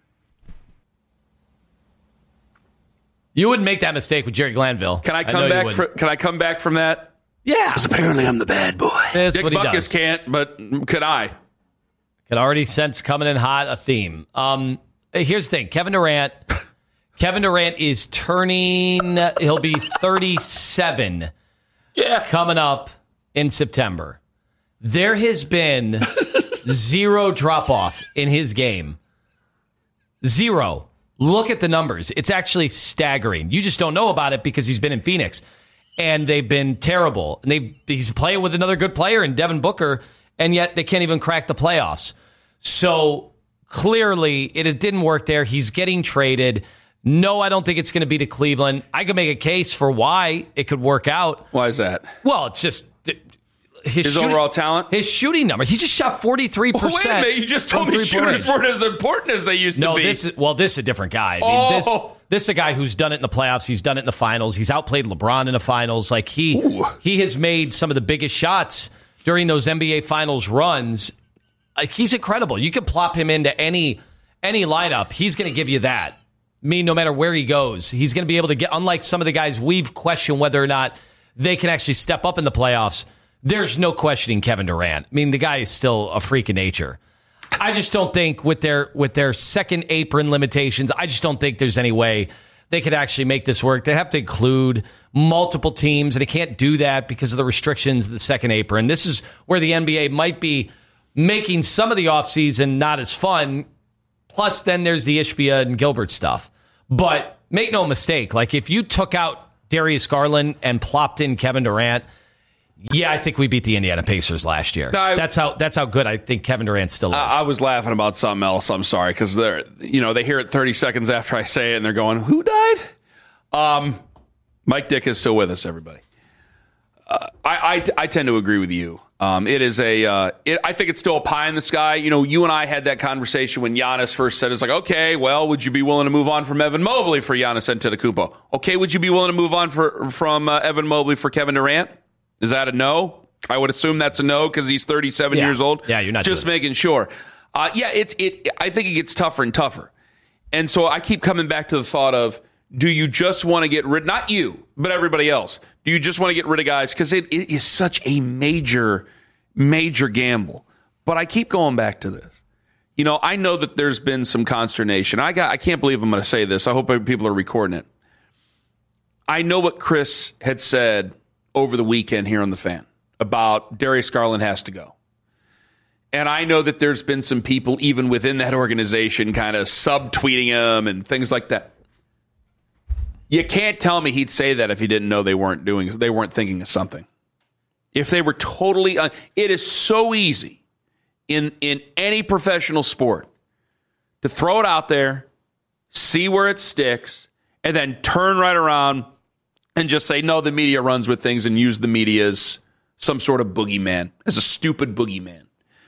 You wouldn't make that mistake with Jerry Glanville. Can I I come know back? you For, can I come back from that? Yeah. Because apparently I'm the bad boy. That's Dick what he Butkus does. can't, but could I? Can already sense coming in hot a theme. Um, here's the thing. Kevin Durant. Kevin Durant is turning, he'll be thirty-seven yeah. coming up in September. There has been zero drop-off in his game. Zero. Look at the numbers. It's actually staggering. You just don't know about it because he's been in Phoenix, and they've been terrible. And they he's playing with another good player in Devin Booker, and yet they can't even crack the playoffs. So clearly it, it didn't work there. He's getting traded. No, I don't think it's going to be to Cleveland. I could make a case for why it could work out. Why is that? Well, it's just his, his shooting, overall talent? His shooting number. He just shot forty-three percent. Well, wait a minute. You just told me shooters weren't as important as they used no, to be. This is, well, this is a different guy. I mean, oh. this, this is a guy who's done it in the playoffs. He's done it in the finals. He's outplayed LeBron in the finals. Like he, Ooh. he has made some of the biggest shots during those N B A finals runs. Like he's incredible. You can plop him into any any lineup. He's going to give you that. I mean, no matter where he goes, he's going to be able to get, unlike some of the guys we've questioned whether or not they can actually step up in the playoffs. There's no questioning Kevin Durant. I mean, the guy is still a freak of nature. I just don't think with their with their second apron limitations, I just don't think there's any way they could actually make this work. They have to include multiple teams, and they can't do that because of the restrictions of the second apron. This is where the N B A might be making some of the offseason not as fun. Plus, then there's the Ishbia and Gilbert stuff. But make no mistake, like if you took out Darius Garland and plopped in Kevin Durant, yeah, I think we beat the Indiana Pacers last year. No, I, that's how that's how good I think Kevin Durant still is. I, I was laughing about something else. I'm sorry, because they're you know they hear it thirty seconds after I say it, and they're going, "Who died?" Um, Mike Dick is still with us, everybody. Uh, I, I I tend to agree with you. Um, it is a. Uh, it, I think it's still a pie in the sky. You know, you and I had that conversation when Giannis first said, "It's like, okay, well, would you be willing to move on from Evan Mobley for Giannis Antetokounmpo? Okay, would you be willing to move on for from uh, Evan Mobley for Kevin Durant? Is that a no? I would assume that's a no because he's thirty-seven yeah. years old. Yeah, you're not just making sure. Uh, yeah, it's it. I think it gets tougher and tougher, and so I keep coming back to the thought of: do you just want to get rid? Not you, but everybody else. Do you just want to get rid of guys because it, it is such a major, major gamble? But I keep going back to this. You know, I know that there's been some consternation. I got. I can't believe I'm going to say this. I hope people are recording it. I know what Chris had said over the weekend here on The Fan about Darius Garland has to go. And I know that there's been some people even within that organization kind of subtweeting him and things like that. You can't tell me he'd say that if he didn't know they weren't doing, they weren't thinking of something. If they were totally, un- it is so easy in, in any professional sport to throw it out there, see where it sticks, and then turn right around and just say, no, the media runs with things, and use the media as some sort of boogeyman, as a stupid boogeyman.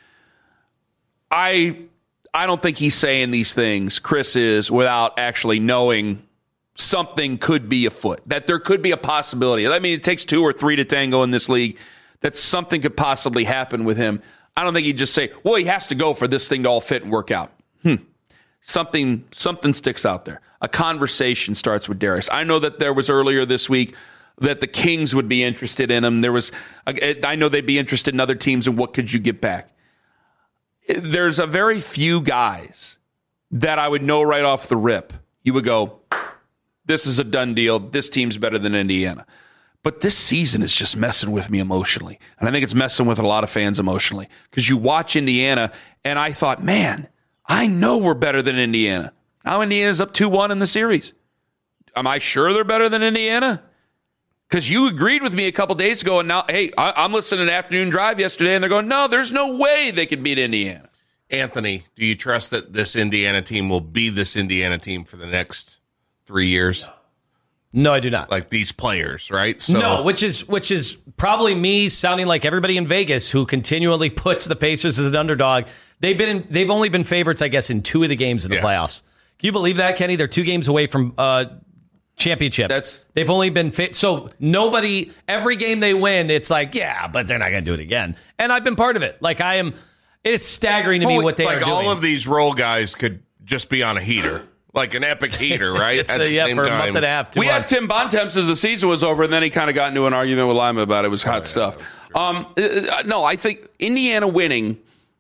I I don't think he's saying these things, Chris is, without actually knowing something could be afoot, that there could be a possibility. I mean, it takes two or three to tango in this league, that something could possibly happen with him. I don't think he'd just say, well, he has to go for this thing to all fit and work out. Hmm. Something, something sticks out there. A conversation starts with Darius. I know that there was earlier this week that the Kings would be interested in him. There was, I know they'd be interested in other teams, and what could you get back? There's a very few guys that I would know right off the rip. You would go, this is a done deal. This team's better than Indiana. But this season is just messing with me emotionally. And I think it's messing with a lot of fans emotionally. Because you watch Indiana, and I thought, man, I know we're better than Indiana. Now Indiana's up two one in the series. Am I sure they're better than Indiana? Because you agreed with me a couple days ago, and now, hey, I, I'm listening to Afternoon Drive yesterday, and they're going, no, there's no way they could beat Indiana. Anthony, do you trust that this Indiana team will be this Indiana team for the next three years? No. No, I do not. Like these players, right? So, no, which is which is probably me sounding like everybody in Vegas who continually puts the Pacers as an underdog. They've been in, they've only been favorites, I guess, in two of the games in the yeah. playoffs. Can you believe that, Kenny? They're two games away from uh, championship. That's they've only been fa- so nobody. Every game they win, it's like yeah, but they're not going to do it again. And I've been part of it. Like I am. It's staggering to me what they like are doing. All of these role guys could just be on a heater. Like an epic heater, right? It's At a, the yeah, same for time. a month and a half. We months. asked Tim Bontemps as the season was over, and then he kind of got into an argument with Lima about it. It was hot oh, yeah, stuff. Um, uh, no, I think Indiana winning,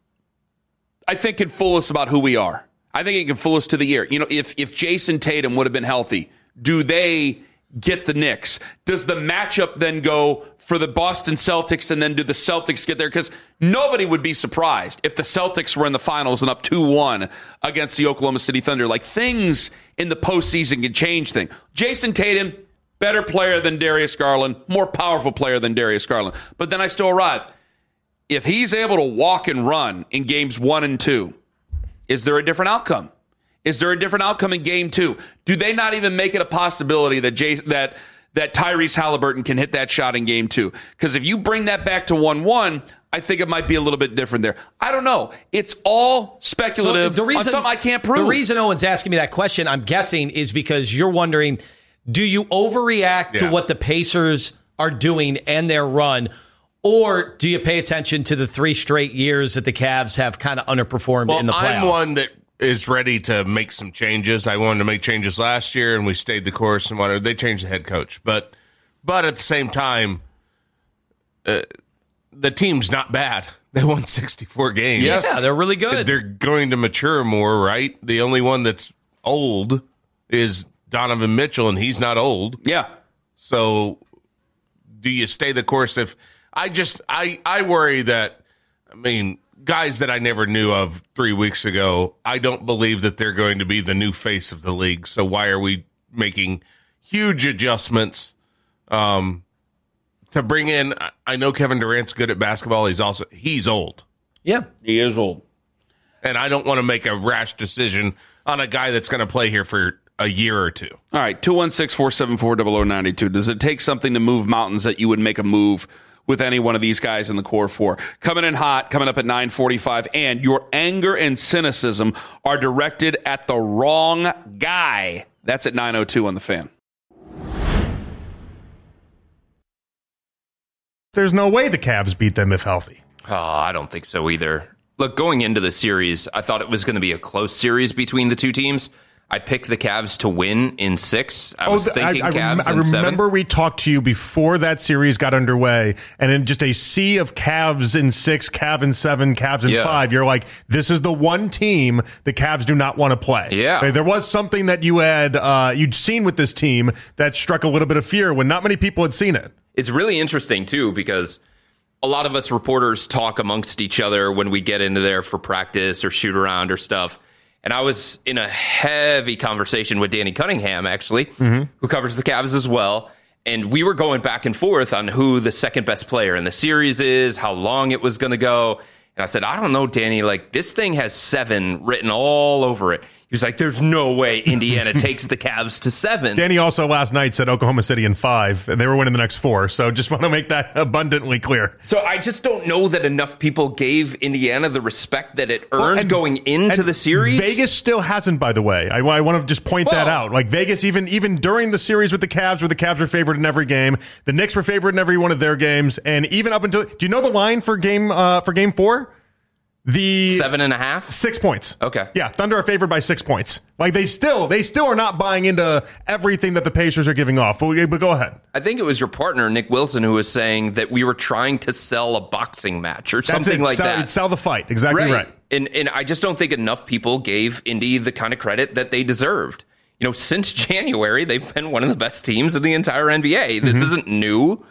I think, can fool us about who we are. I think it can fool us to the ear. You know, if if Jason Tatum would have been healthy, do they get the Knicks? Does the matchup then go for the Boston Celtics, and then do the Celtics get there? Because nobody would be surprised if the Celtics were in the finals and up two one against the Oklahoma City Thunder. Like, things in the postseason can change things. Jason Tatum, better player than Darius Garland, more powerful player than Darius Garland. But then I still arrive. If he's able to walk and run in games one and two, is there a different outcome? Is there a different outcome in game two? Do they not even make it a possibility that Jay, that that Tyrese Halliburton can hit that shot in game two? Because if you bring that back to one one, I think it might be a little bit different there. I don't know. It's all speculative so the reason, on something I can't prove. The reason Owen's asking me that question, I'm guessing, is because you're wondering, do you overreact yeah. to what the Pacers are doing and their run, or do you pay attention to the three straight years that the Cavs have kind of underperformed well, in the playoffs? I'm one that is ready to make some changes. I wanted to make changes last year, and we stayed the course and whatever. They changed the head coach. But but at the same time, uh, the team's not bad. They won sixty-four games. Yes. Yeah, they're really good. They're going to mature more, right? The only one that's old is Donovan Mitchell, and he's not old. Yeah. So do you stay the course? If I just, I, I worry that, I mean, guys that I never knew of three weeks ago, I don't believe that they're going to be the new face of the league. So why are we making huge adjustments um, to bring in? I know Kevin Durant's good at basketball. He's also, he's old. Yeah, he is old. And I don't want to make a rash decision on a guy that's going to play here for a year or two. All right, two one six, four seven four, zero zero nine two. Does it take something to move mountains that you would make a move with any one of these guys in the core four? Coming in hot, coming up at nine forty-five, and your anger and cynicism are directed at the wrong guy. That's at nine oh two on the Fan. There's no way the Cavs beat them if healthy. Oh, I don't think so either. Look, going into the series, I thought it was going to be a close series between the two teams. I picked the Cavs to win in six. I was oh, thinking I, I, Cavs I in seven. I remember we talked to you before that series got underway, and in just a sea of Cavs in six, Cavs in seven, Cavs in yeah. five, you're like, this is the one team the Cavs do not want to play. Yeah. Right? There was something that you had uh, you'd seen with this team that struck a little bit of fear when not many people had seen it. It's really interesting, too, because a lot of us reporters talk amongst each other when we get into there for practice or shoot around or stuff. And I was in a heavy conversation with Danny Cunningham, actually, mm-hmm. who covers the Cavs as well. And we were going back and forth on who the second best player in the series is, how long it was going to go. And I said, I don't know, Danny, like this thing has seven written all over it. He was like, there's no way Indiana takes the Cavs to seven. Danny also last night said Oklahoma City in five, and they were winning the next four. So just want to make that abundantly clear. So I just don't know that enough people gave Indiana the respect that it earned well, and, going into the series. Vegas still hasn't, by the way. I, I want to just point well, that out. Like Vegas, even even during the series with the Cavs, where the Cavs were favored in every game, the Knicks were favored in every one of their games, and even up until, do you know the line for game uh, for game four? The seven and a half, six points. Okay, yeah, Thunder are favored by six points. Like they still, they still are not buying into everything that the Pacers are giving off. But, but go ahead. I think it was your partner Nick Wilson who was saying that we were trying to sell a boxing match or That's something it. like sell, that. Sell the fight, exactly right. right. And and I just don't think enough people gave Indy the kind of credit that they deserved. You know, since January, they've been one of the best teams in the entire N B A. This mm-hmm. isn't new.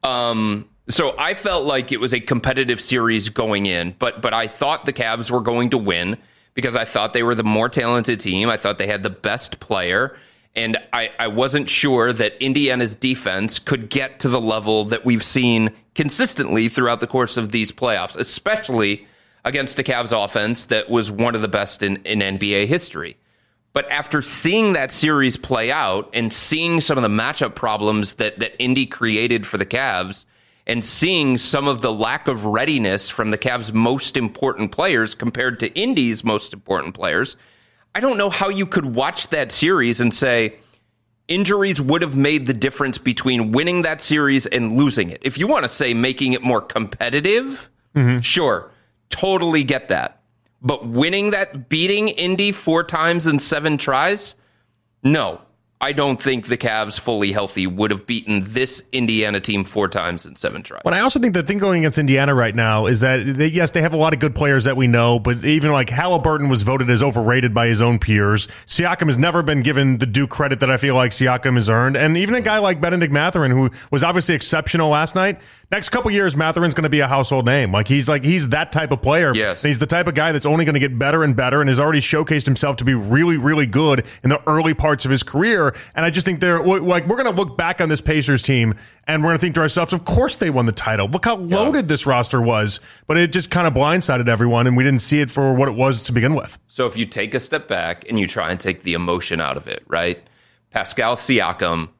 Um. So I felt like it was a competitive series going in, but but I thought the Cavs were going to win because I thought they were the more talented team. I thought they had the best player, and I, I wasn't sure that Indiana's defense could get to the level that we've seen consistently throughout the course of these playoffs, especially against a Cavs offense that was one of the best in, in N B A history. But after seeing that series play out and seeing some of the matchup problems that, that Indy created for the Cavs, and seeing some of the lack of readiness from the Cavs' most important players compared to Indy's most important players, I don't know how you could watch that series and say injuries would have made the difference between winning that series and losing it. If you want to say making it more competitive, mm-hmm. sure, totally get that. But winning that, beating Indy four times in seven tries, no. I don't think the Cavs, fully healthy, would have beaten this Indiana team four times in seven tries. But I also think the thing going against Indiana right now is that, they, yes, they have a lot of good players that we know, but even like Halliburton was voted as overrated by his own peers. Siakam has never been given the due credit that I feel like Siakam has earned. And even a guy like Benedict Mathurin, who was obviously exceptional last night, next couple years, Mathurin's going to be a household name. Like he's like he's that type of player. Yes. He's the type of guy that's only going to get better and better, and has already showcased himself to be really, really good in the early parts of his career. And I just think they're like we're going to look back on this Pacers team, and we're going to think to ourselves, of course they won the title. Look how loaded yeah. this roster was, but it just kind of blindsided everyone, and we didn't see it for what it was to begin with. So if you take a step back and you try and take the emotion out of it, right? Pascal Siakam,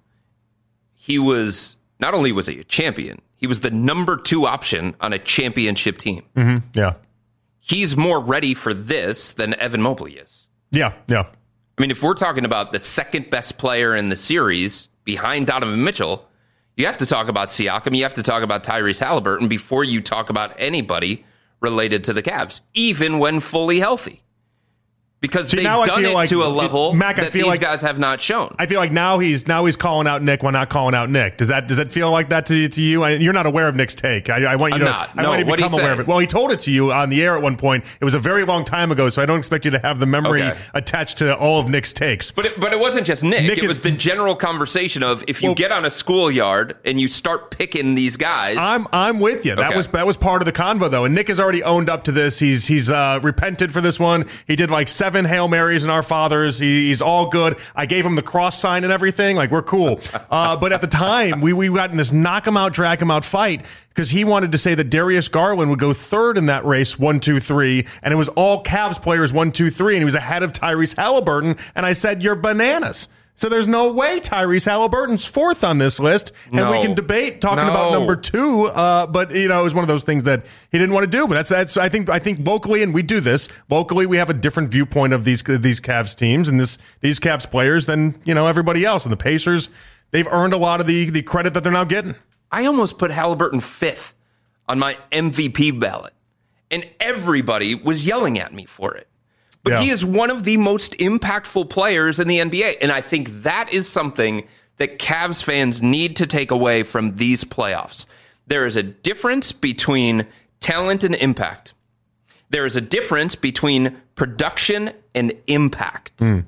he was not only was he a champion, he was the number two option on a championship team. Mm-hmm. Yeah. He's more ready for this than Evan Mobley is. Yeah, yeah. I mean, if we're talking about the second best player in the series behind Donovan Mitchell, you have to talk about Siakam, you have to talk about Tyrese Halliburton before you talk about anybody related to the Cavs, even when fully healthy. Because See, they've done it like, to a level Mac, that these like, guys have not shown. I feel like now he's now he's calling out Nick while not calling out Nick. Does that does that feel like that to, to you? I, you're not aware of Nick's take. I, I want you I'm to. Not. I no, want you to become aware of it. Well, he told it to you on the air at one point. It was a very long time ago, so I don't expect you to have the memory okay. attached to all of Nick's takes. But it, but it wasn't just Nick. Nick it is, was the general conversation of if you well, get on a schoolyard and you start picking these guys. I'm I'm with you. That okay. was that was part of the convo though, and Nick has already owned up to this. He's he's uh, repented for this one. He did like seven Hail Marys and Our Fathers. He, he's all good. I gave him the cross sign and everything. Like, we're cool. Uh, but at the time, we, we got in this knock him out, drag him out fight because he wanted to say that Darius Garland would go third in that race, one, two, three. And it was all Cavs players, one, two, three. And he was ahead of Tyrese Halliburton. And I said, you're bananas. So there's no way Tyrese Halliburton's fourth on this list, and no. we can debate talking no. about number two. Uh, but you know, it was one of those things that he didn't want to do. But that's that's I think I think locally, and we do this locally, we have a different viewpoint of these these Cavs teams and this these Cavs players than you know everybody else. And the Pacers, they've earned a lot of the the credit that they're now getting. I almost put Halliburton fifth on my M V P ballot, and everybody was yelling at me for it. But yeah. he is one of the most impactful players in the N B A. And I think that is something that Cavs fans need to take away from these playoffs. There is a difference between talent and impact. There is a difference between production and impact. Mm.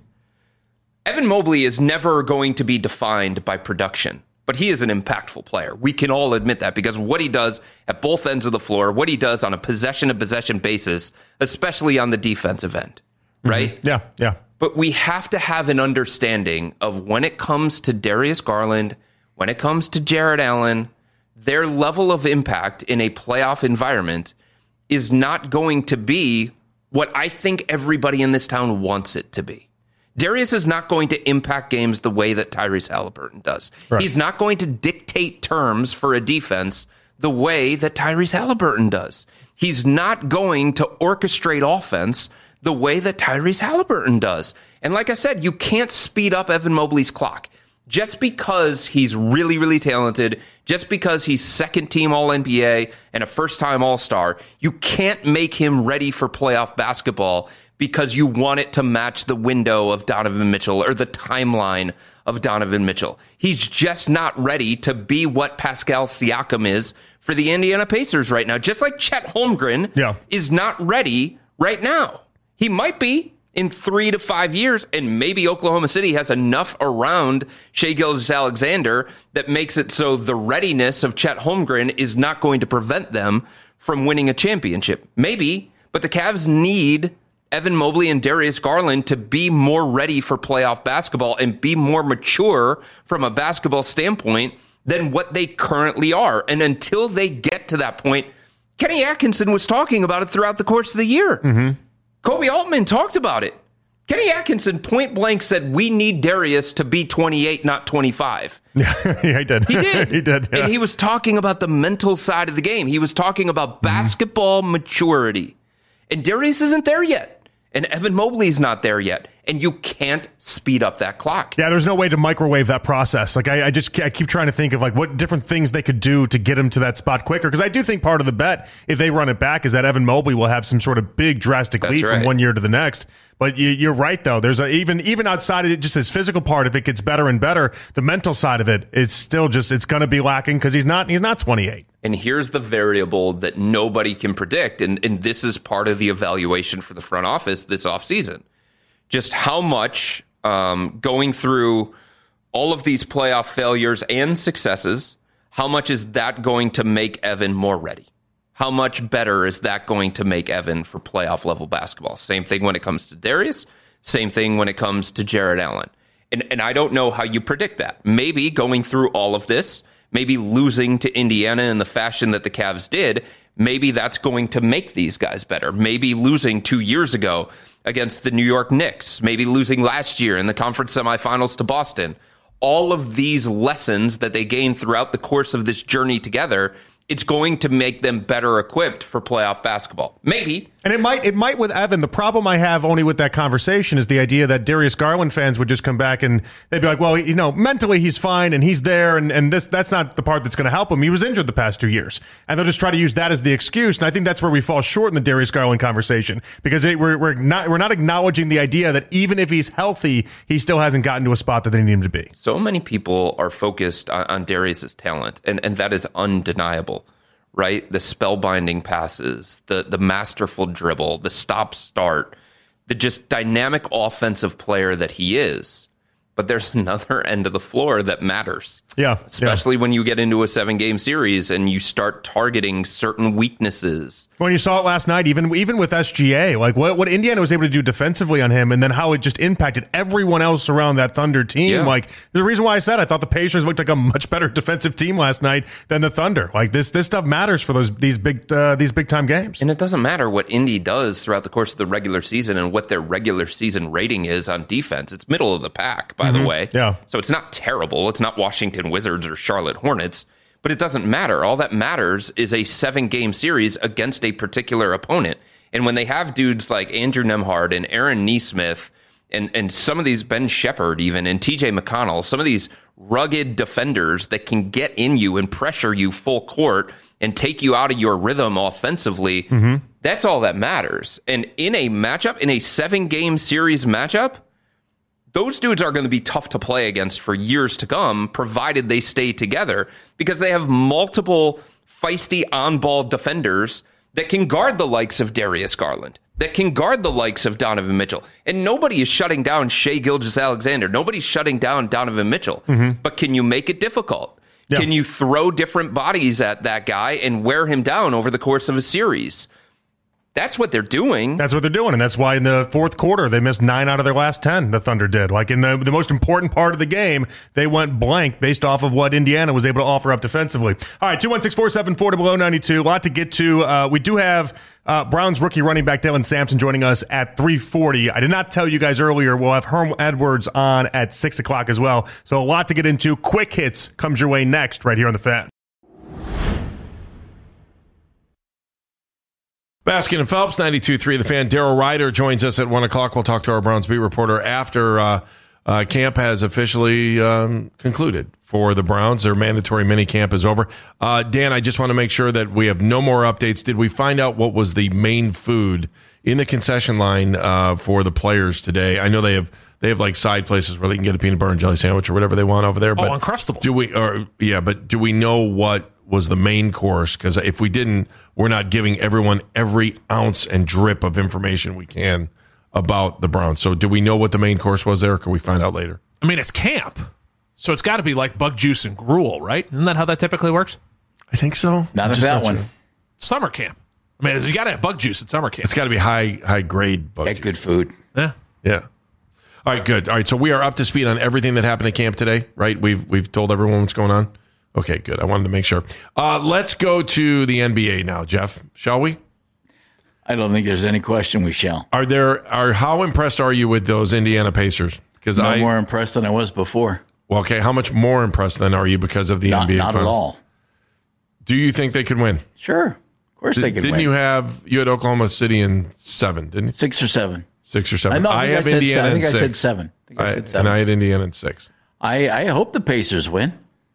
Evan Mobley is never going to be defined by production, but he is an impactful player. We can all admit that because what he does at both ends of the floor, what he does on a possession-to-possession basis, especially on the defensive end, right? Mm-hmm. Yeah, yeah. But we have to have an understanding of when it comes to Darius Garland, when it comes to Jarrett Allen, their level of impact in a playoff environment is not going to be what I think everybody in this town wants it to be. Darius is not going to impact games the way that Tyrese Halliburton does. Right. He's not going to dictate terms for a defense the way that Tyrese Halliburton does. He's not going to orchestrate offense the way that Tyrese Halliburton does. And like I said, you can't speed up Evan Mobley's clock. Just because he's really, really talented, just because he's second-team All N B A and a first-time All-Star, you can't make him ready for playoff basketball because you want it to match the window of Donovan Mitchell or the timeline of Donovan Mitchell. He's just not ready to be what Pascal Siakam is for the Indiana Pacers right now. Just like Chet Holmgren yeah. is not ready right now. He might be in three to five years, and maybe Oklahoma City has enough around Shai Gilgeous-Alexander that makes it so the readiness of Chet Holmgren is not going to prevent them from winning a championship. Maybe, but the Cavs need Evan Mobley and Darius Garland to be more ready for playoff basketball and be more mature from a basketball standpoint than what they currently are. And until they get to that point, Kenny Atkinson was talking about it throughout the course of the year. Mm-hmm. Kobe Altman talked about it. Kenny Atkinson point blank said, we need Darius to be twenty-eight, not twenty-five. Yeah, yeah he did. He did. he did. Yeah. And he was talking about the mental side of the game. He was talking about basketball mm-hmm. maturity. And Darius isn't there yet. And Evan Mobley's not there yet. And you can't speed up that clock. Yeah, there's no way to microwave that process. Like, I, I just I keep trying to think of, like, what different things they could do to get him to that spot quicker. Because I do think part of the bet, if they run it back, is that Evan Mobley will have some sort of big, drastic That's leap right. from one year to the next. But you, you're right, though. There's a, even even outside of it, just his physical part, if it gets better and better, the mental side of it, it's still just, it's going to be lacking because he's not he's not twenty-eight. And here's the variable that nobody can predict, and, and this is part of the evaluation for the front office this offseason. Just how much um, going through all of these playoff failures and successes, how much is that going to make Evan more ready? How much better is that going to make Evan for playoff level basketball? Same thing when it comes to Darius, same thing when it comes to Jarrett Allen. And, and I don't know how you predict that. Maybe going through all of this, maybe losing to Indiana in the fashion that the Cavs did, maybe that's going to make these guys better. Maybe losing two years ago against the New York Knicks, maybe losing last year in the conference semifinals to Boston. All of these lessons that they gained throughout the course of this journey together, it's going to make them better equipped for playoff basketball. Maybe. And it might it might with Evan. The problem I have only with that conversation is the idea that Darius Garland fans would just come back and they'd be like, well, you know, mentally he's fine and he's there, and, and this that's not the part that's going to help him. He was injured the past two years. And they'll just try to use that as the excuse. And I think that's where we fall short in the Darius Garland conversation, because it, we're we're not we're not acknowledging the idea that even if he's healthy, he still hasn't gotten to a spot that they need him to be. So many people are focused on, on Darius's talent, and, and that is undeniable. Right? The spellbinding passes, the the masterful dribble, the stop-start, the just dynamic offensive player that he is. But there's another end of the floor that matters. Yeah. Especially yeah. when you get into a seven-game series and you start targeting certain weaknesses. When you saw it last night, even even with S G A, like what, what Indiana was able to do defensively on him, and then how it just impacted everyone else around that Thunder team. Yeah. Like, there's a reason why I said I thought the Pacers looked like a much better defensive team last night than the Thunder. Like, this this stuff matters for those these big uh, these big time games. And it doesn't matter what Indy does throughout the course of the regular season and what their regular season rating is on defense. It's middle of the pack, by Mm-hmm. the way. Yeah. So it's not terrible. It's not Washington Wizards or Charlotte Hornets. But it doesn't matter. All that matters is a seven-game series against a particular opponent. And when they have dudes like Andrew Nembhard and Aaron Nesmith and, and some of these, Ben Shepherd even, and T J McConnell, some of these rugged defenders that can get in you and pressure you full court and take you out of your rhythm offensively, mm-hmm. that's all that matters. And in a matchup, in a seven-game series matchup, those dudes are going to be tough to play against for years to come, provided they stay together, because they have multiple feisty on-ball defenders that can guard the likes of Darius Garland, that can guard the likes of Donovan Mitchell. And nobody is shutting down Shai Gilgeous-Alexander. Nobody's shutting down Donovan Mitchell. Mm-hmm. But can you make it difficult? Yeah. Can you throw different bodies at that guy and wear him down over the course of a series? That's what they're doing. That's what they're doing, and that's why in the fourth quarter they missed nine out of their last ten. The Thunder did. Like in the the most important part of the game, they went blank based off of what Indiana was able to offer up defensively. All right, two one six, four seven four, zero zero nine two. A lot to get to. Uh, we do have uh, Browns rookie running back Dylan Sampson joining us at three forty. I did not tell you guys earlier. We'll have Herm Edwards on at six o'clock as well. So a lot to get into. Quick hits comes your way next, right here on the Fan. Baskin and Phelps, ninety-two point three The Fan. Daryl Ryder joins us at one o'clock. We'll talk to our Browns beat reporter after uh, uh, camp has officially um, concluded for the Browns. Their mandatory mini camp is over. Uh, Dan, I just want to make sure that we have no more updates. Did we find out what was the main food in the concession line uh, for the players today? I know they have they have like side places where they can get a peanut butter and jelly sandwich or whatever they want over there. Oh, but Uncrustables. Do we? Or, yeah, but do we know what was the main course? Because if we didn't, we're not giving everyone every ounce and drip of information we can about the Browns. So do we know what the main course was there, or can we find out later? I mean, it's camp, so it's got to be like bug juice and gruel, right? Isn't that how that typically works? I think so. Not at that one. Sure. Summer camp. I mean, you got to have bug juice at summer camp. It's got to be high high grade bug Get juice. good food. Yeah. Yeah. All right, good. All right, so we are up to speed on everything that happened at camp today, right? We've we've told everyone what's going on. Okay, good. I wanted to make sure. Uh, let's go to the N B A now, Jeff. Shall we? I don't think there's any question we shall. Are there? Are how impressed are you with those Indiana Pacers? Because no I more impressed than I was before. Well, okay. How much more impressed then are you because of the not, N B A? Not funds? at all. Do you think they could win? Sure, of course Did, they could didn't win. you have you had Oklahoma City in seven? Didn't you? Six or seven. Six or seven. I, know, I, I think have I said Indiana. seven. I think in I six. said seven. I think I, I said seven. And I had Indiana in six. I, I hope the Pacers win.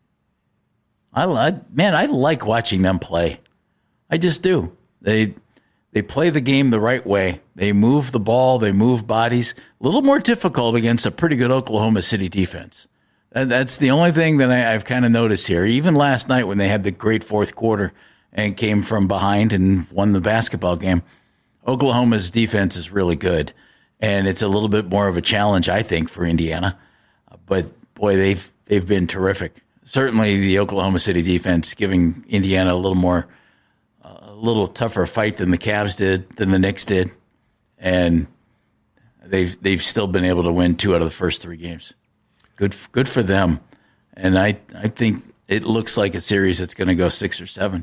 I, I man, I like watching them play. I just do. They they play the game the right way. They move the ball. They move bodies. A little more difficult against a pretty good Oklahoma City defense. And that's the only thing that I, I've kind of noticed here. Even last night when they had the great fourth quarter and came from behind and won the basketball game, Oklahoma's defense is really good. And it's a little bit more of a challenge, I think, for Indiana. But, boy, they've they've been terrific. Certainly the Oklahoma City defense giving Indiana a little more, a little tougher fight than the Cavs did, than the Knicks did. And they've they've still been able to win two out of the first three games. Good good for them. And I, I think it looks like a series that's going to go six or seven.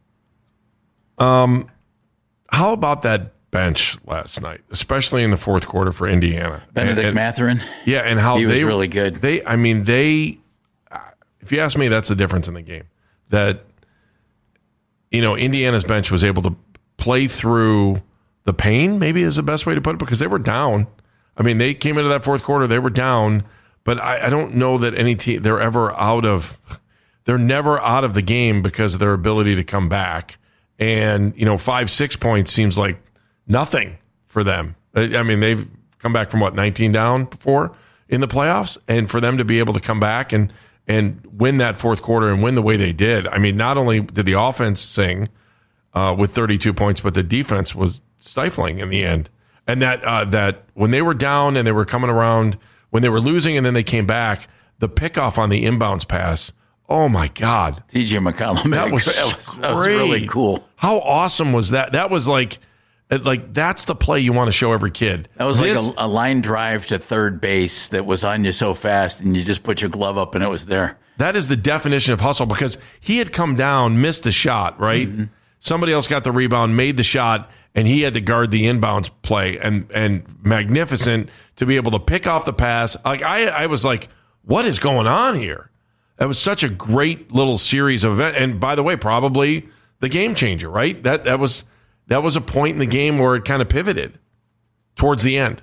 Um, how about that bench last night, especially in the fourth quarter for Indiana? Benedict and, and, Mathurin. Yeah, and how he they was really good. They, I mean, they. If you ask me, that's the difference in the game. That you know, Indiana's bench was able to play through the pain. Maybe is the best way to put it, because they were down. I mean, they came into that fourth quarter, they were down, but I, I don't know that any team they're ever out of. They're never out of the game because of their ability to come back. And you know, five six points seems like nothing for them. I mean, they've come back from what nineteen down before in the playoffs, and for them to be able to come back and and win that fourth quarter and win the way they did. I mean, not only did the offense sing uh, with thirty-two points, but the defense was stifling in the end. And that uh, that when they were down and they were coming around, when they were losing and then they came back, the pickoff on the inbounds pass, oh my God. T J McConnell, that was, that was, that was really cool. How awesome was that? That was like, like that's the play you want to show every kid. That was this, like a, a line drive to third base that was on you so fast, and you just put your glove up and it was there. That is the definition of hustle, because he had come down, missed the shot, right? Mm-hmm. Somebody else got the rebound, made the shot, and he had to guard the inbounds play. And and magnificent to be able to pick off the pass. Like I, I was like, what is going on here? That was such a great little series of events. And by the way, probably the game changer, right? That that was. That was a point in the game where it kind of pivoted towards the end.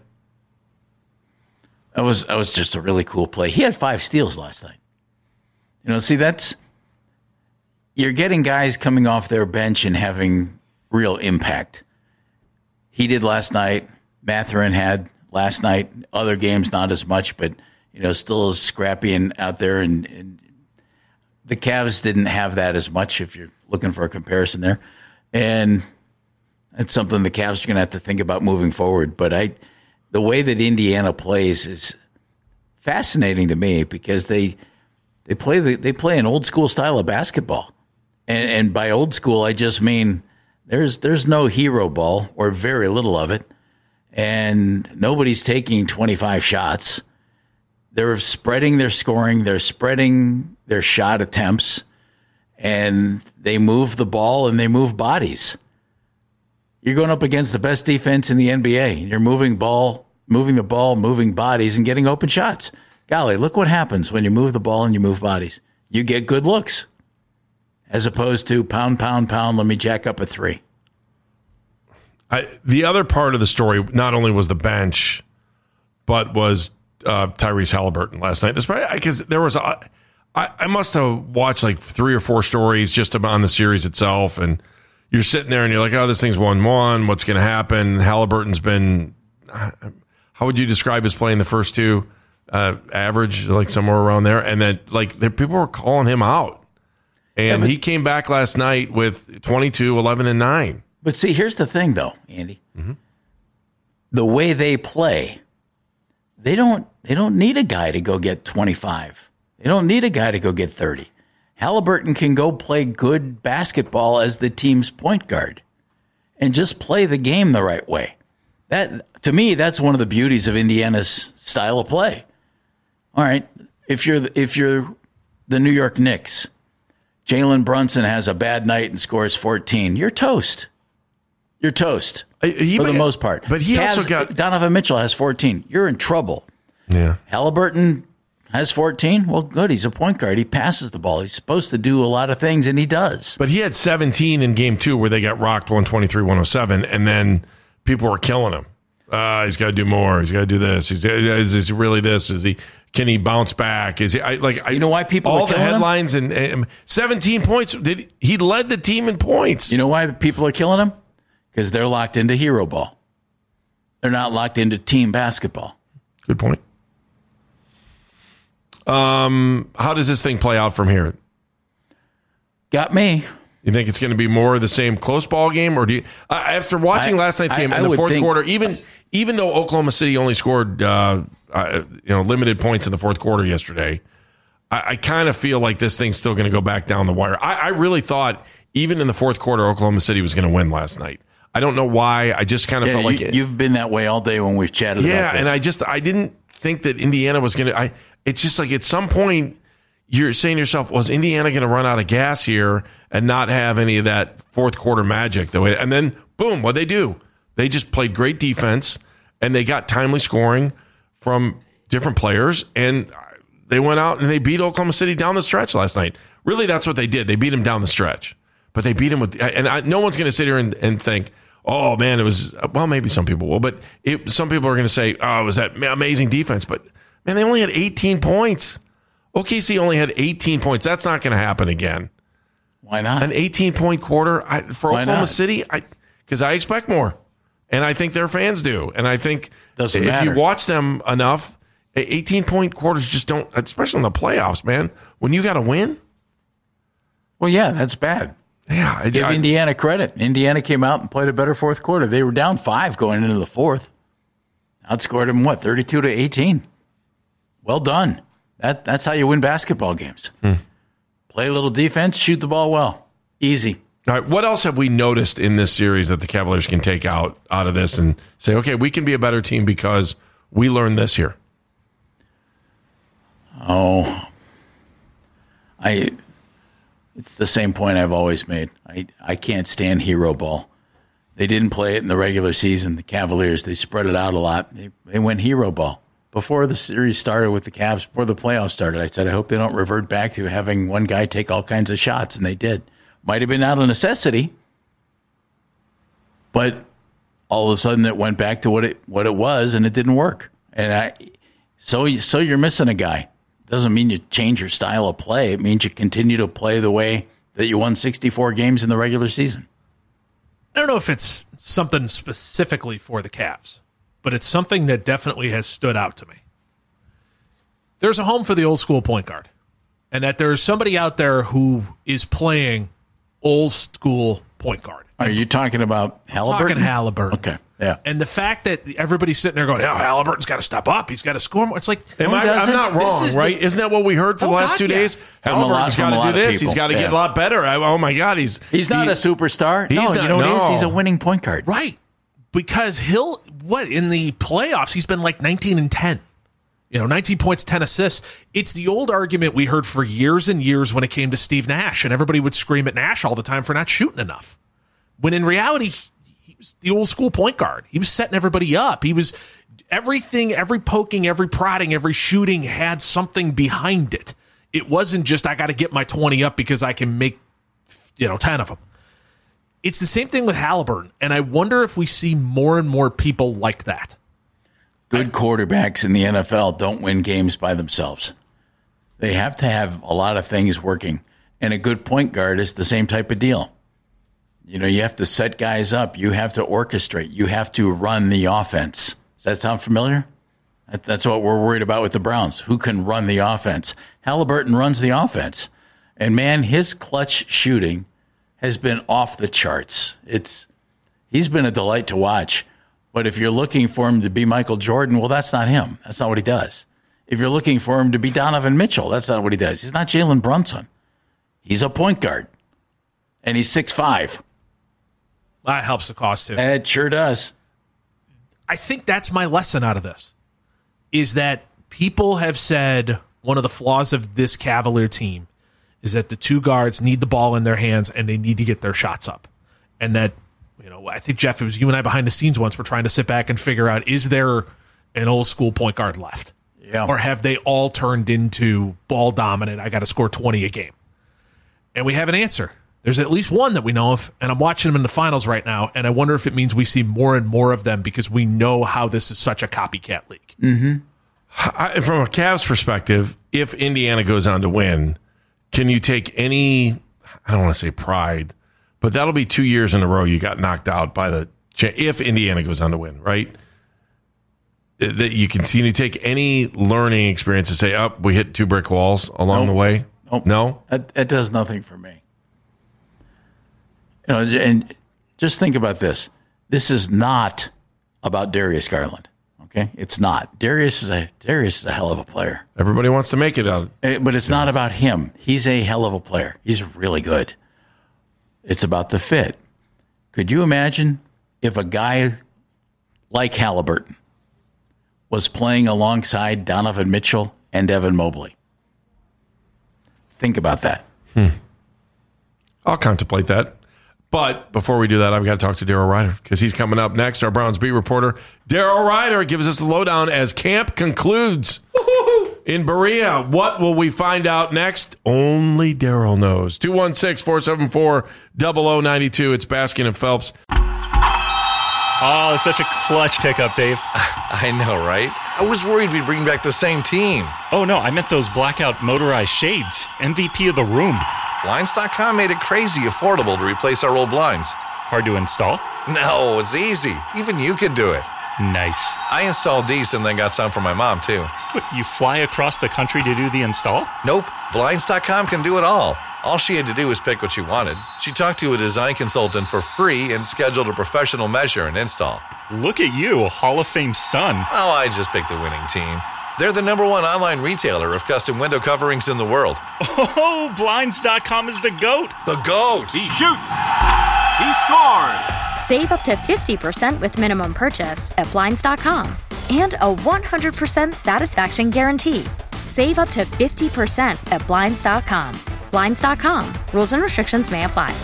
That was that was just a really cool play. He had five steals last night. You know, see, that's you're getting guys coming off their bench and having real impact. He did last night. Mathurin had last night. Other games, not as much, but you know, still is scrappy and out there. And, and the Cavs didn't have that as much. If you're looking for a comparison there, and that's something the Cavs are going to have to think about moving forward. But I, the way that Indiana plays is fascinating to me, because they they play the, they play an old school style of basketball, and and by old school I just mean There's there's no hero ball, or very little of it, and nobody's taking twenty-five shots. They're spreading their scoring. They're spreading their shot attempts, and they move the ball and they move bodies. You're going up against the best defense in the N B A. You're moving ball, moving the ball, moving bodies, and getting open shots. Golly, look what happens when you move the ball and you move bodies. You get good looks, as opposed to pound, pound, pound, let me jack up a three. I, the other part of the story not only was the bench, but was uh, Tyrese Halliburton last night. Because there was, a, I, I must have watched like three or four stories just about the series itself, and you're sitting there and you're like, oh, this thing's one one. What's going to happen? Halliburton's been, how would you describe his play in the first two? Uh, average, like somewhere around there. And then, like, the, people were calling him out. And yeah, but, he came back last night with twenty-two, eleven, and nine. But see, here's the thing, though, Andy. Mm-hmm. The way they play, they don't they don't need a guy to go get twenty-five. They don't need a guy to go get thirty. Halliburton can go play good basketball as the team's point guard and just play the game the right way. That, to me, that's one of the beauties of Indiana's style of play. All right, if you're the, if you're the New York Knicks, Jalen Brunson has a bad night and scores fourteen. You're toast. You're toast uh, he, for the most part. But he Cavs, also got Donovan Mitchell has fourteen. You're in trouble. Yeah. Halliburton has fourteen. Well, good. He's a point guard. He passes the ball. He's supposed to do a lot of things, and he does. But he had seventeen in game two where they got rocked one twenty-three one oh seven, and then people were killing him. Uh, he's got to do more. He's got to do this. He's is, is he really this? Is he? Can he bounce back? Is he? I, like I, you know why people all are the killing headlines him? and, and seventeen points. Did he led the team in points? You know why people are killing him? Because they're locked into hero ball. They're not locked into team basketball. Good point. Um, how does this thing play out from here? Got me. You think it's going to be more of the same close ball game, or do you? Uh, after watching I, last night's game I, in I the fourth think, quarter, even even though Oklahoma City only scored uh, uh, you know limited points in the fourth quarter yesterday, I, I kind of feel like this thing's still going to go back down the wire. I, I really thought even in the fourth quarter, Oklahoma City was going to win last night. I don't know why. I just kind of yeah, felt like you, it, you've been that way all day when we've chatted. Yeah, about this. and I just I didn't think that Indiana was going to. I it's just like at some point you're saying to yourself, was Indiana going to run out of gas here and not have any of that fourth quarter magic? The way, and then boom, what they do? They just played great defense and they got timely scoring from different players, and they went out and they beat Oklahoma City down the stretch last night. Really, that's what they did. They beat them down the stretch, but they beat them with. And I, no one's going to sit here and, and think, oh man, it was. Well, maybe some people will, but it, some people are going to say, oh, it was that amazing defense. But man, they only had eighteen points. O K C only had eighteen points. That's not going to happen again. Why not? An eighteen-point quarter I, for Why Oklahoma not? City? I because I expect more, and I think their fans do. And I think Doesn't if matter. you watch them enough, eighteen-point quarters just don't, especially in the playoffs, man. When you got to win. Well, yeah, that's bad. Yeah, I, Give I, Indiana credit. Indiana came out and played a better fourth quarter. They were down five going into the fourth. Outscored them, what, thirty-two to eighteen? Well done. That That's how you win basketball games. Hmm. Play a little defense, shoot the ball well. Easy. All right, what else have we noticed in this series that the Cavaliers can take out out of this and say, okay, we can be a better team because we learned this here? Oh, I. It's the same point I've always made. I, I can't stand hero ball. They didn't play it in the regular season, the Cavaliers. They spread it out a lot. They, they went hero ball. Before the series started with the Cavs, before the playoffs started, I said, I hope they don't revert back to having one guy take all kinds of shots, and they did. Might have been out of necessity, but all of a sudden it went back to what it what it was, and it didn't work. And I, so so you're missing a guy. Doesn't mean you change your style of play. It means you continue to play the way that you won sixty-four games in the regular season. I don't know if it's something specifically for the Cavs, but it's something that definitely has stood out to me. There's a home for the old school point guard, and that there's somebody out there who is playing old school point guard. Are you talking about Halliburton? Talking Halliburton. Okay. Yeah. And the fact that everybody's sitting there going, oh, Halliburton's got to step up. He's got to score more. It's like, Am I, I'm not wrong, is right? The, Isn't that what we heard for oh, the last God, two yeah. days? Halliburton's got to do this. He's got to yeah. get a lot better. I, oh, my God. He's he's not he, a superstar. He's no, not, you know no. what he is? He's a winning point guard. Right. Because he'll, what, in the playoffs, he's been like nineteen and ten. You know, nineteen points, ten assists. It's the old argument we heard for years and years when it came to Steve Nash, and everybody would scream at Nash all the time for not shooting enough. When in reality, he was the old school point guard. He was setting everybody up. He was everything, every poking, every prodding, every shooting had something behind it. It wasn't just, I got to get my twenty up because I can make, you know, ten of them. It's the same thing with Halliburton, and I wonder if we see more and more people like that. Good quarterbacks in the N F L don't win games by themselves. They have to have a lot of things working, and a good point guard is the same type of deal. You know, you have to set guys up. You have to orchestrate. You have to run the offense. Does that sound familiar? That's what we're worried about with the Browns. Who can run the offense? Halliburton runs the offense. And, man, his clutch shooting has been off the charts. It's he's been a delight to watch. But if you're looking for him to be Michael Jordan, well, that's not him. That's not what he does. If you're looking for him to be Donovan Mitchell, that's not what he does. He's not Jalen Brunson. He's a point guard. And he's six five. That helps the cause, too. It sure does. I think that's my lesson out of this, is that people have said one of the flaws of this Cavalier team is that the two guards need the ball in their hands and they need to get their shots up. And that, you know, I think, Jeff, it was you and I behind the scenes once, we're trying to sit back and figure out, is there an old school point guard left? Yeah. Or have they all turned into ball dominant, I got to score twenty a game? And we have an answer. There's at least one that we know of, and I'm watching them in the finals right now, and I wonder if it means we see more and more of them because we know how this is such a copycat league. Mm-hmm. I, from a Cavs perspective, if Indiana goes on to win, can you take any, I don't want to say pride, but that'll be two years in a row you got knocked out by the, if Indiana goes on to win, right? That you can, can you take any learning experience and say, oh, we hit two brick walls along nope. the way? Nope. No? It, it does nothing for me. You know, and just think about this. This is not about Darius Garland. Okay, it's not. Darius is a Darius is a hell of a player. Everybody wants to make it out, but it's not about him. He's a hell of a player. He's really good. It's about the fit. Could you imagine if a guy like Halliburton was playing alongside Donovan Mitchell and Evan Mobley? Think about that. Hmm. I'll contemplate that. But before we do that, I've got to talk to Daryl Ryder because he's coming up next. Our Browns beat reporter, Daryl Ryder, gives us the lowdown as camp concludes in Berea. What will we find out next? Only Daryl knows. two one six, four seven four, zero zero nine two. It's Baskin and Phelps. Oh, such a clutch pickup, Dave. I know, right? I was worried we'd bring back the same team. Oh, no, I meant those blackout motorized shades. M V P of the room. Blinds dot com made it crazy affordable to replace our old blinds. Hard to install? No, it's easy. Even you could do it. Nice. I installed these and then got some for my mom, too. What, you fly across the country to do the install? Nope. Blinds dot com can do it all. All she had to do was pick what she wanted. She talked to a design consultant for free and scheduled a professional measure and install. Look at you, a Hall of Fame son. Oh, I just picked the winning team. They're the number one online retailer of custom window coverings in the world. Oh, Blinds dot com is the GOAT. The GOAT. He shoots. He scores. Save up to fifty percent with minimum purchase at Blinds dot com. And a one hundred percent satisfaction guarantee. Save up to fifty percent at Blinds dot com. Blinds dot com. Rules and restrictions may apply.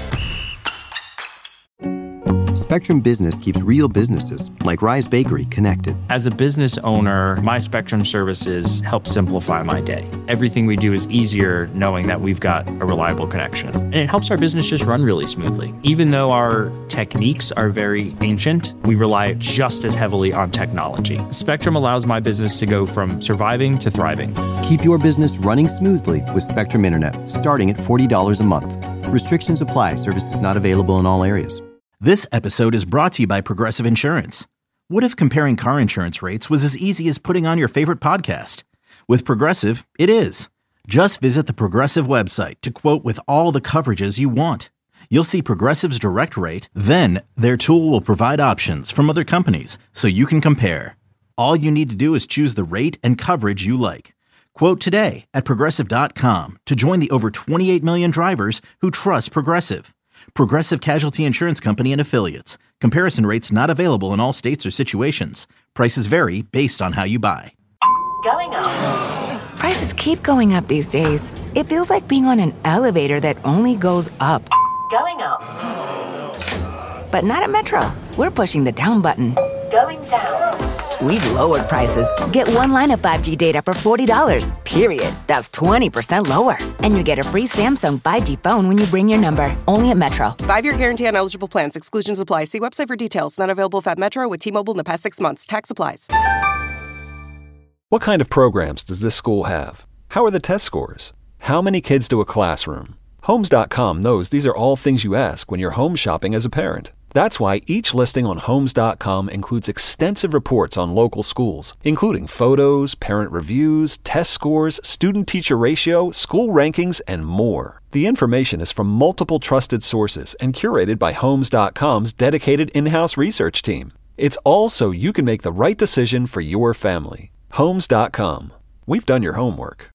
Spectrum Business keeps real businesses, like Rise Bakery, connected. As a business owner, my Spectrum services help simplify my day. Everything we do is easier knowing that we've got a reliable connection. And it helps our business just run really smoothly. Even though our techniques are very ancient, we rely just as heavily on technology. Spectrum allows my business to go from surviving to thriving. Keep your business running smoothly with Spectrum Internet, starting at forty dollars a month. Restrictions apply. Services not available in all areas. This episode is brought to you by Progressive Insurance. What if comparing car insurance rates was as easy as putting on your favorite podcast? With Progressive, it is. Just visit the Progressive website to quote with all the coverages you want. You'll see Progressive's direct rate, then their tool will provide options from other companies so you can compare. All you need to do is choose the rate and coverage you like. Quote today at Progressive dot com to join the over twenty-eight million drivers who trust Progressive. Progressive Casualty Insurance Company and Affiliates. Comparison rates not available in all states or situations. Prices vary based on how you buy. Going up. Prices keep going up these days. It feels like being on an elevator that only goes up. Going up. But not at Metro. We're pushing the down button. Going down. We've lowered prices. Get one line of five G data for forty dollars, period. That's twenty percent lower. And you get a free Samsung five G phone when you bring your number. Only at Metro. Five-year guarantee on eligible plans. Exclusions apply. See website for details. Not available at Metro with T-Mobile in the past six months. Tax applies. What kind of programs does this school have? How are the test scores? How many kids do a classroom? Homes dot com knows these are all things you ask when you're home shopping as a parent. That's why each listing on Homes dot com includes extensive reports on local schools, including photos, parent reviews, test scores, student-teacher ratio, school rankings, and more. The information is from multiple trusted sources and curated by Homes dot com's dedicated in-house research team. It's all so you can make the right decision for your family. Homes dot com. We've done your homework.